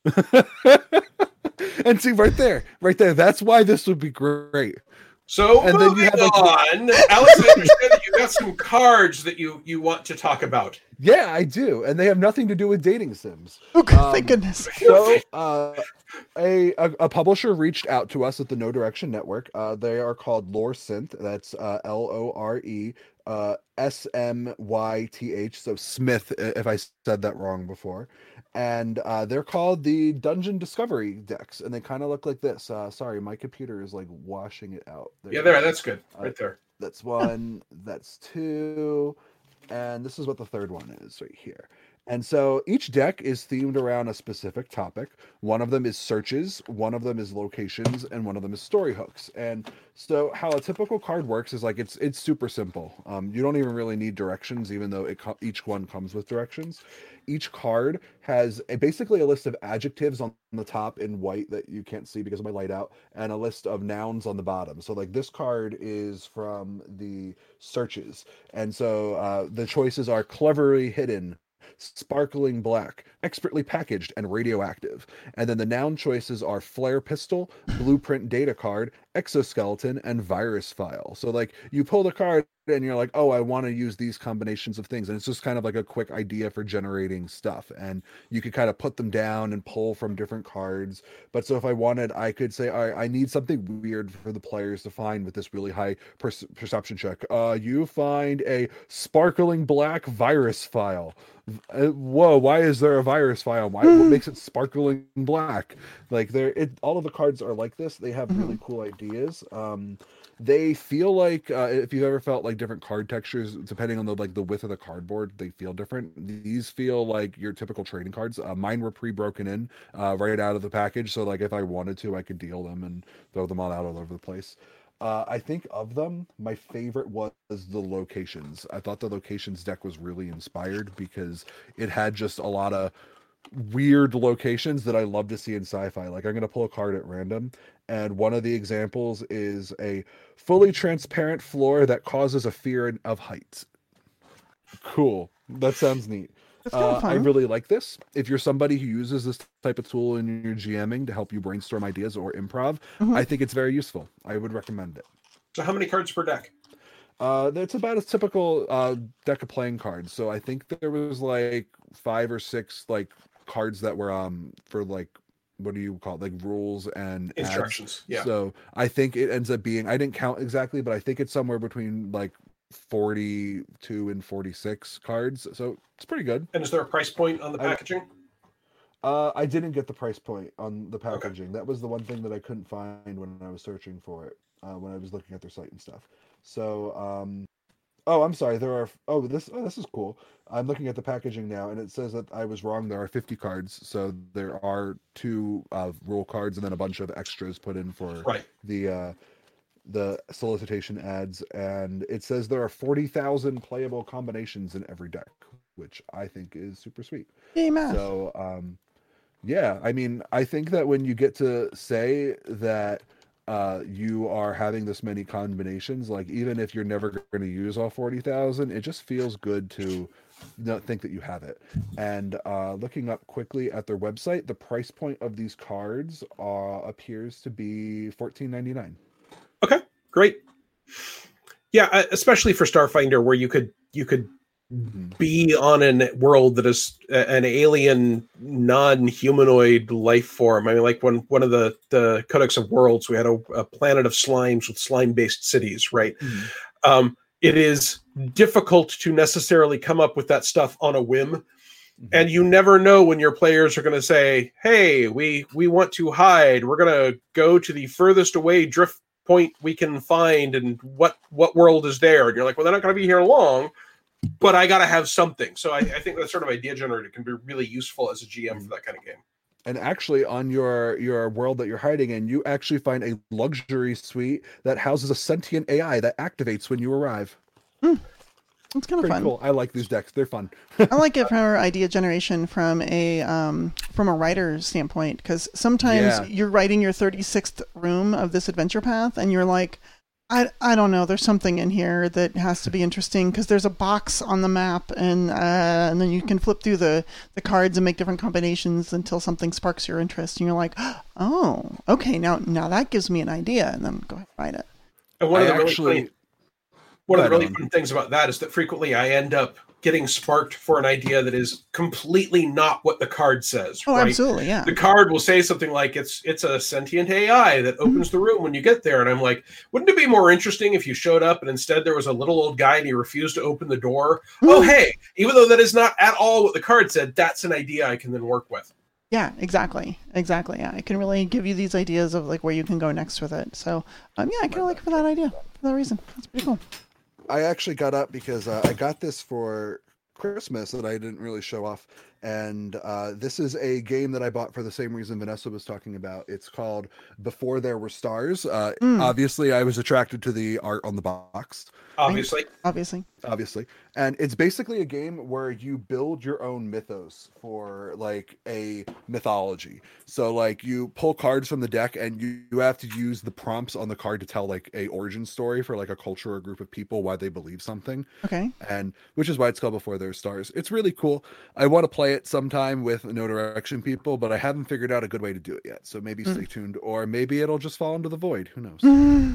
And see right there, right there. That's why this would be great. So and moving then you have on, like, Alex, I understand that you got some cards that you you want to talk about. Yeah, I do, and they have nothing to do with dating sims. Oh, um, thank goodness. So, uh, a, a a publisher reached out to us at the No Direction Network. Uh, they are called Lore Synth. That's uh, L O R E uh, S M Y T H. So Smith, if I said that wrong before. And uh, they're called the Dungeon Discovery decks, and they kind of look like this. Uh, sorry, my computer is like washing it out. There yeah, there, that's good. Right there. Uh, that's one. That's two. And this is what the third one is right here. And so each deck is themed around a specific topic. One of them is searches, one of them is locations, and one of them is story hooks. And so how a typical card works is like it's it's super simple. Um, you don't even really need directions, even though it co- each one comes with directions. Each card has a, basically a list of adjectives on the top in white that you can't see because of my light out, and a list of nouns on the bottom. So like this card is from the searches. And so uh, the choices are cleverly hidden, sparkling black, expertly packaged, and radioactive. And then the noun choices are flare pistol, blueprint data card, exoskeleton, and virus file. So like you pull the card and you're like, oh, I want to use these combinations of things. And it's just kind of like a quick idea for generating stuff. And you could kind of put them down and pull from different cards. But so if I wanted, I could say, all right, I need something weird for the players to find with this really high per- perception check. Uh, you find a sparkling black virus file. Uh, whoa, why is there a virus file? Why what makes it sparkling black? Like there it all of the cards are like this. They have really cool ideas ideas. Um, they feel like uh, if you've ever felt like different card textures, depending on the like the width of the cardboard, they feel different. These feel like your typical trading cards. Uh, mine were pre-broken in uh, right out of the package, so like if I wanted to, I could deal them and throw them all out all over the place. Uh, I think of them, my favorite was the locations. I thought the locations deck was really inspired because it had just a lot of weird locations that I love to see in sci-fi. Like I'm going to pull a card at random, and one of the examples is a fully transparent floor that causes a fear of heights. Cool. That sounds neat. That's kind of Uh, fun. I really like this. If you're somebody who uses this type of tool in your GMing to help you brainstorm ideas or improv, Mhm. I think it's very useful. I would recommend it. So how many cards per deck? Uh, that's about a typical uh, deck of playing cards. So I think there was like five or six like cards that were um for like what do you call it, like rules and ads. Instructions. Yeah. So I think it ends up being, I didn't count exactly, but I think it's somewhere between like forty-two and forty-six cards. So it's pretty good. And is there a price point on the I- packaging? Uh, I didn't get the price point on the packaging. That was the one thing that I couldn't find when I was searching for it, uh, when I was looking at their site and stuff. So, um, oh, I'm sorry. There are, oh, this, oh, this is cool. I'm looking at the packaging now, and it says that I was wrong. There are fifty cards. So there are two uh, rule cards and then a bunch of extras put in for Right. the, uh, the solicitation ads. And it says there are forty thousand playable combinations in every deck, which I think is super sweet. Yay, math. So, um, yeah, I mean, I think that when you get to say that uh, you are having this many combinations, like even if you're never going to use all forty thousand, it just feels good to not think that you have it. And uh, looking up quickly at their website, the price point of these cards uh, appears to be fourteen ninety-nine. Okay, great. Yeah, uh, especially for Starfinder, where you could you could be on a world that is a- an alien, non-humanoid life form. I mean, like when one of the the Codex of Worlds, we had a, a planet of slimes with slime-based cities, right? Um, it is difficult to necessarily come up with that stuff on a whim. And you never know when your players are going to say, hey, we we want to hide. We're going to go to the furthest away drift point we can find, and what what world is there? And you're like, well, they're not going to be here long, but I got to have something. So I, I think that sort of idea generator can be really useful as a G M for that kind of game. And actually, on your your world that you're hiding in, you actually find a luxury suite that houses a sentient A I that activates when you arrive. It's kind of Pretty fun. cool. I like these decks; they're fun. I like it for idea generation from a um, from a writer standpoint, because sometimes Yeah. you're writing your thirty-sixth room of this adventure path, and you're like, I, I don't know, there's something in here that has to be interesting because there's a box on the map, and uh, and then you can flip through the, the cards and make different combinations until something sparks your interest, and you're like, oh, okay, now now that gives me an idea, and then go ahead and write it. And one of I the really actually- funny, one of the Right really on. fun things about that is that frequently I end up getting sparked for an idea that is completely not what the card says. Oh, right? absolutely, yeah. The card will say something like it's it's a sentient A I that opens the room when you get there, and I'm like, wouldn't it be more interesting if you showed up and instead there was a little old guy and he refused to open the door? Oh, hey, even though that is not at all what the card said, that's an idea I can then work with. Yeah, exactly, exactly. Yeah, it can really give you these ideas of like where you can go next with it. So, um, yeah, I kind of like it for that idea, for that reason. That's pretty cool. I actually got up because uh, I got this for Christmas that I didn't really show off. And uh, this is a game that I bought for the same reason Vanessa was talking about. It's called Before There Were Stars. Uh, Mm. Obviously, I was attracted to the art on the box, Obviously, Obviously. obviously. And it's basically a game where you build your own mythos for like a mythology. So like you pull cards from the deck and you, you have to use the prompts on the card to tell like a origin story for like a culture or group of people, why they believe something. Okay. And which is why it's called Before There Are Stars. It's really cool. I want to play it sometime with No Direction people, but I haven't figured out a good way to do it yet. So maybe Mm. stay tuned, or maybe it'll just fall into the void. Who knows?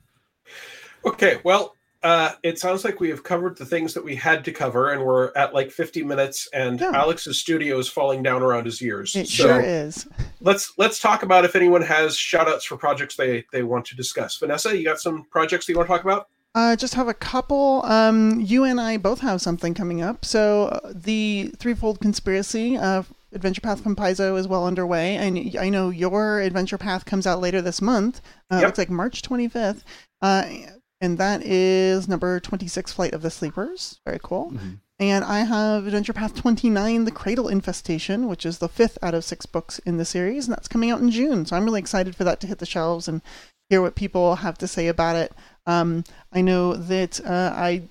okay, well, uh, it sounds like we have covered the things that we had to cover, and we're at like fifty minutes, and Yeah. Alex's studio is falling down around his ears. It so sure is. let's let's talk about if anyone has shout outs for projects they they want to discuss. Vanessa, you got some projects that you want to talk about? Uh, just have a couple. Um, you and I both have something coming up. So uh, the Threefold Conspiracy uh, Adventure Path from Paizo is well underway, and I know your Adventure Path comes out later this month. Uh, Yep. Looks like March twenty-fifth, uh, and that is number twenty-six, Flight of the Sleepers. Very cool. Mm-hmm. And I have Adventure Path twenty-nine, The Cradle Infestation, which is the fifth out of six books in the series, and that's coming out in June. So I'm really excited for that to hit the shelves and hear what people have to say about it. Um, I know that uh, I,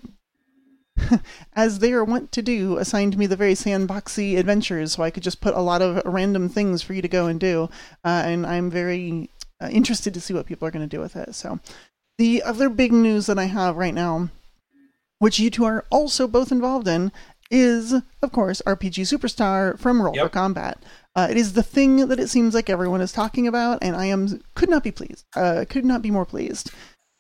as they are wont to do, assigned me the very sandboxy adventures, so I could just put a lot of random things for you to go and do. Uh, and I'm very uh, interested to see what people are going to do with it. So the other big news that I have right now, which you two are also both involved in, is, of course, R P G Superstar from Roll for Yep. Combat. Uh, it is the thing that it seems like everyone is talking about, and I am could not be pleased. Uh, could not be more pleased.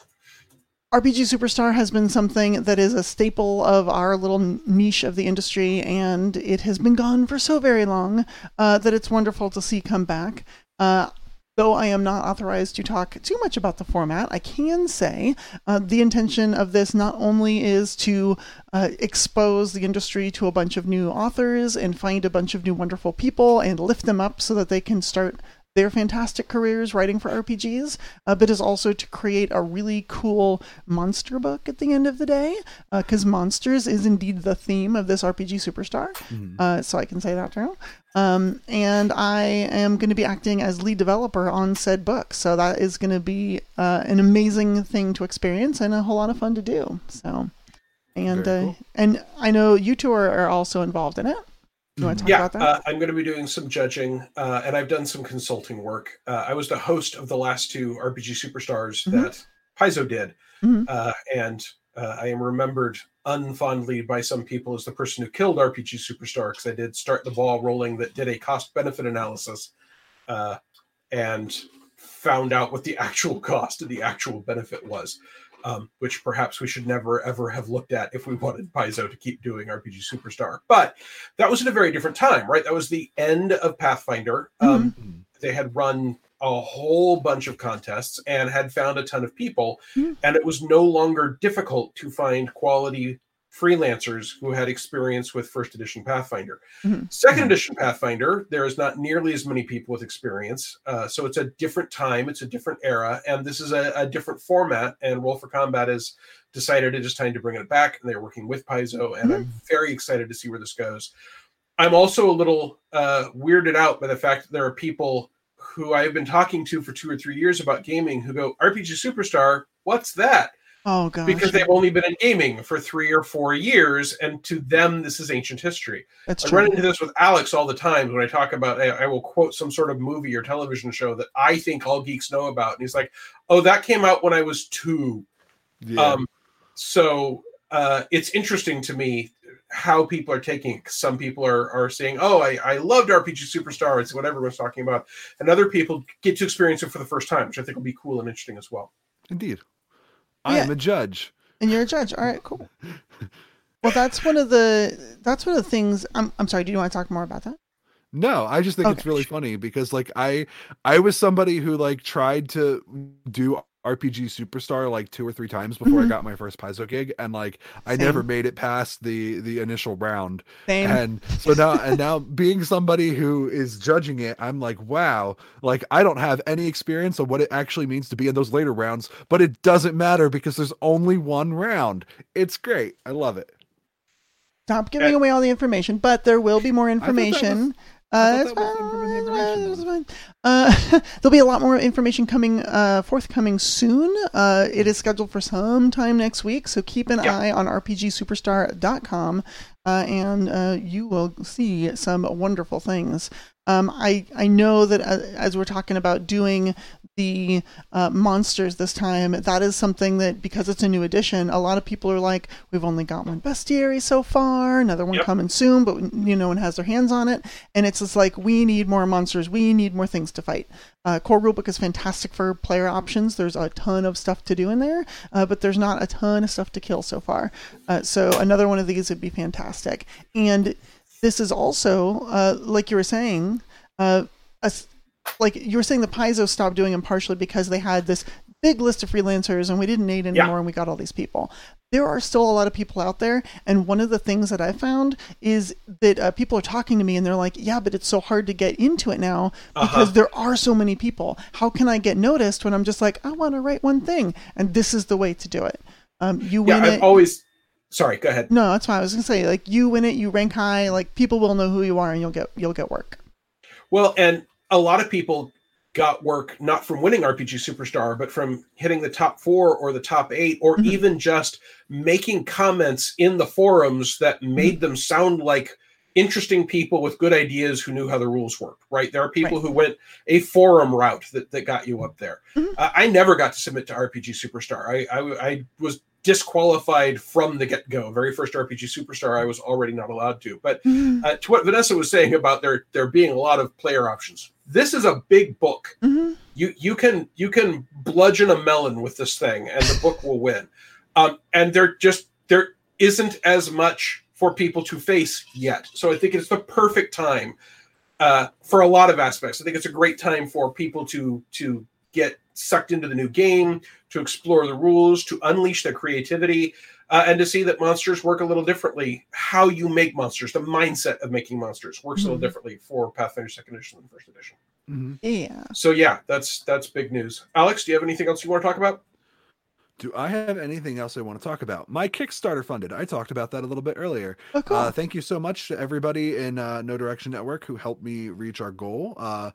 R P G Superstar has been something that is a staple of our little niche of the industry, and it has been gone for so very long uh, that it's wonderful to see come back. Uh, Though I am not authorized to talk too much about the format, I can say uh, the intention of this not only is to uh, expose the industry to a bunch of new authors and find a bunch of new wonderful people and lift them up so that they can start their fantastic careers writing for R P Gs, uh, but is also to create a really cool monster book at the end of the day, because uh, monsters is indeed the theme of this R P G Superstar, Mm-hmm. uh, so I can say that too. Um, and I am going to be acting as lead developer on said book, so that is going to be uh, an amazing thing to experience and a whole lot of fun to do. So, and Very uh, cool. and I know you two are, are also involved in it. You want to talk Yeah, about that? uh, I'm going to be doing some judging, uh, and I've done some consulting work. Uh, I was the host of the last two R P G Superstars Mhm. that Paizo did, Mhm. uh, and uh, I am remembered unfondly by some people as the person who killed R P G Superstar, because I did start the ball rolling that did a cost-benefit analysis uh, and found out what the actual cost and the actual benefit was. Um, which perhaps we should never, ever have looked at if we wanted Paizo to keep doing R P G Superstar. But that was at a very different time, right? That was the end of Pathfinder. Um, Mhm. They had run a whole bunch of contests and had found a ton of people. Mhm. And it was no longer difficult to find quality freelancers who had experience with first edition Pathfinder. Mhm. Second edition Pathfinder, there is not nearly as many people with experience. Uh, so it's a different time, it's a different era, and this is a, a different format. And Roll for Combat has decided it is time to bring it back, and they're working with Paizo, and I'm very excited to see where this goes. I'm also a little uh, weirded out by the fact that there are people who I have been talking to for two or three years about gaming who go, R P G Superstar, what's that? Oh gosh, Because they've only been in gaming for three or four years, and to them, this is ancient history. that's I true. run into this with Alex all the time when I talk about, I, I will quote some sort of movie or television show that I think all geeks know about. And he's like, oh, that came out when I was two. Yeah. Um, so uh, it's interesting to me how people are taking it. Some people are, are saying, oh, I, I loved R P G Superstar. It's what everyone's talking about. And other people get to experience it for the first time, which I think will be cool and interesting as well. Indeed. I Yeah. am a judge. And you're a judge. All right, cool. Well, that's one of the that's one of the things. I'm I'm sorry. Do you want to talk more about that? No, I just think it's Okay. really funny because like I I was somebody who like tried to do R P G Superstar like two or three times before Mhm. I got my first Paizo gig, and like I Same. never made it past the the initial round. Same. And so now and now being somebody who is judging it, I'm like, wow, like I don't have any experience of what it actually means to be in those later rounds, but it doesn't matter because there's only one round. It's great. I love it. Stop giving Uh, away all the information, but there will be more thought that information. I Uh, thought it's that was fine, from the it's fine, information. it's fine. Uh, there'll be a lot more information coming, uh, forthcoming soon. Uh, it is scheduled for some time next week, so keep an Yeah. eye on R P G superstar dot com, uh, and uh, you will see some wonderful things. Um, I I know that as, as we're talking about doing the uh, monsters this time, that is something that, because it's a new edition, a lot of people are like, we've only got one bestiary so far, another one Yep. coming soon, but you know, no one has their hands on it, and it's just like, we need more monsters, we need more things to fight. Uh, core rulebook is fantastic for player options. There's a ton of stuff to do in there, uh, but there's not a ton of stuff to kill so far. Uh, so another one of these would be fantastic. And this is also, uh, like you were saying, uh, a s like you were saying, the Paizo stopped doing them partially because they had this big list of freelancers and we didn't need anymore, Yeah. and we got all these people. there are still a lot of people out there. And one of the things that I found is that uh, people are talking to me and they're like, yeah, but it's so hard to get into it now because uh-huh. there are so many people. How can I get noticed when I'm just like, I want to write one thing? And this is the way to do it. Um, you win yeah, I've it. always, sorry, go ahead. No, that's fine. I was going to say, like, you win it, you rank high, like people will know who you are and you'll get, you'll get work. Well, and a lot of people got work not from winning R P G Superstar, but from hitting the top four or the top eight, or mm-hmm. even just making comments in the forums that made mm-hmm. them sound like interesting people with good ideas who knew how the rules work, right? There are people right. who went a forum route that, that got you up there. Mm-hmm. Uh, I never got to submit to R P G Superstar. I, I, I was disqualified from the get-go. Very first R P G Superstar, I was already not allowed to. But mm-hmm. uh, to what Vanessa was saying about there there being a lot of player options, this is a big book. Mm-hmm. You you can you can bludgeon a melon with this thing, and the book will win. Um, and there just there isn't as much for people to face yet. So I think it's the perfect time uh, for a lot of aspects. I think it's a great time for people to to get sucked into the new game, to explore the rules, to unleash their creativity, uh, and to see that monsters work a little differently. How you make monsters, the mindset of making monsters works mm-hmm. a little differently for Pathfinder second edition than first edition. Mm-hmm. Yeah. So yeah, that's that's big news. Alex, do you have anything else you want to talk about? Do I have anything else I want to talk about? My Kickstarter funded. I talked about that a little bit earlier. Oh, cool. Uh, thank you so much to everybody in uh, No Direction Network who helped me reach our goal. Uh,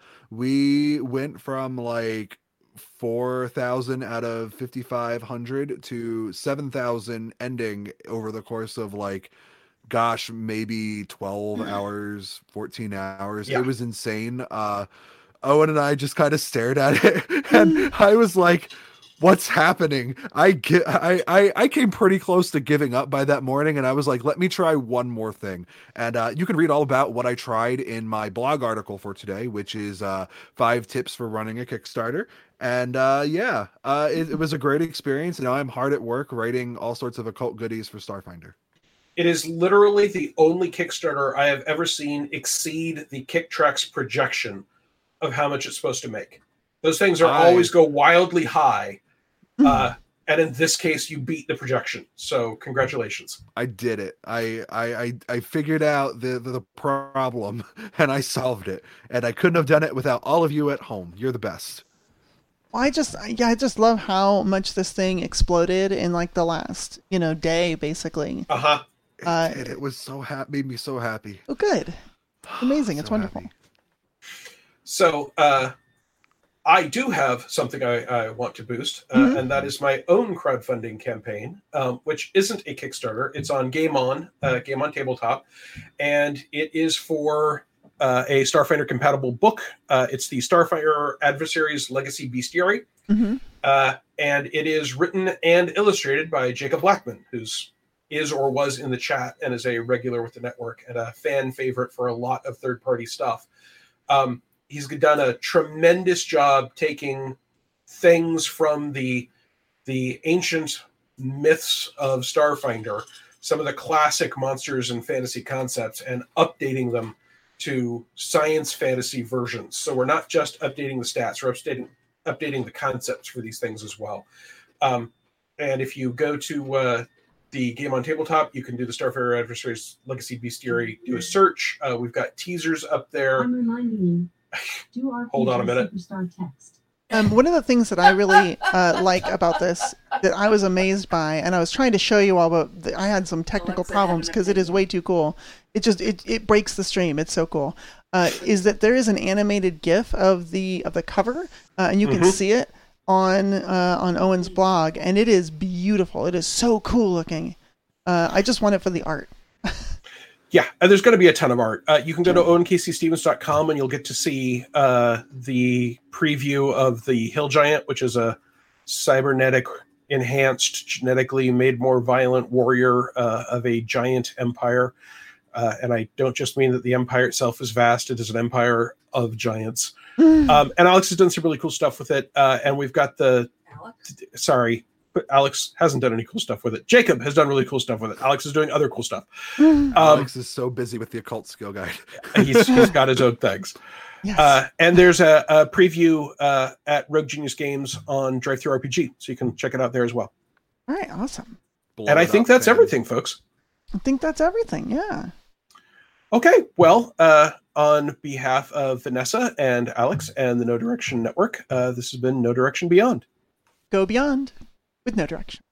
we went from like four thousand out of fifty-five hundred to seven thousand ending over the course of like, gosh, maybe twelve hours, fourteen hours. Yeah. It was insane. Uh, Owen and I just kind of stared at it and I was like, what's happening? I get, I, I, I came pretty close to giving up by that morning, and I was like, let me try one more thing. And uh, you can read all about what I tried in my blog article for today, which is uh, five tips for running a Kickstarter. And uh, yeah, uh, it, it was a great experience. Now I'm hard at work writing all sorts of occult goodies for Starfinder. It is literally the only Kickstarter I have ever seen exceed the Kicktracks projection of how much it's supposed to make. Those things are I... always go wildly high. Uh, and in this case, you beat the projection. So congratulations. I did it. I I I, I figured out the, the, the problem and I solved it. And I couldn't have done it without all of you at home. You're the best. Well, I just, yeah, I just love how much this thing exploded in like the last, you know, day, basically. Uh-huh. Uh, it, it was so happy, made me so happy. Oh, good. Amazing. so it's wonderful. Happy. So, uh, I do have something I, I want to boost, uh, mm-hmm. and that is my own crowdfunding campaign, um, which isn't a Kickstarter. It's on Game On, uh, Game On Tabletop, and it is for uh, a Starfinder compatible book. Uh, it's the Starfinder Adversaries Legacy Bestiary, mm-hmm. uh, and it is written and illustrated by Jacob Blackman, who's is or was in the chat and is a regular with the network and a fan favorite for a lot of third-party stuff. Um, He's done a tremendous job taking things from the the ancient myths of Starfinder, some of the classic monsters and fantasy concepts, and updating them to science fantasy versions. So we're not just updating the stats, we're updating, updating the concepts for these things as well. Um, and if you go to uh, the Game on Tabletop, you can do the Starfinder Adversaries Legacy Bestiary, do a search. Uh, we've got teasers up there. I'm reminding you. Do our Hold on a minute. Superstar text. Um, one of the things that I really uh, like about this, that I was amazed by, and I was trying to show you all, but the, I had some technical problems because it is way too cool. It just it, it breaks the stream. It's so cool. Uh, is that there is an animated GIF of the of the cover, uh, and you can mm-hmm. see it on uh, on Owen's blog, and it is beautiful. It is so cool looking. Uh, I just want it for the art. Yeah, and there's going to be a ton of art. Uh, you can go to owen k c stevens dot com and you'll get to see uh, the preview of the Hill Giant, which is a cybernetic, enhanced, genetically made more violent warrior uh, of a giant empire. Uh, and I don't just mean that the empire itself is vast. It is an empire of giants. um, and Alex has done some really cool stuff with it. Uh, and we've got the... Alex? Sorry. But Alex hasn't done any cool stuff with it. Jacob has done really cool stuff with it. Alex is doing other cool stuff. Um, Alex is so busy with the occult skill guide. he's, he's got his own things. Yes. Uh, and there's a, a preview uh, at Rogue Genius Games on Drive-Thru R P G, so you can check it out there as well. All right, awesome. blow And I it think up, that's fans. everything, folks. I think that's everything. Yeah. Okay, well, uh, on behalf of Vanessa and Alex and the No Direction Network, uh, this has been No Direction Beyond. Go beyond with no direction.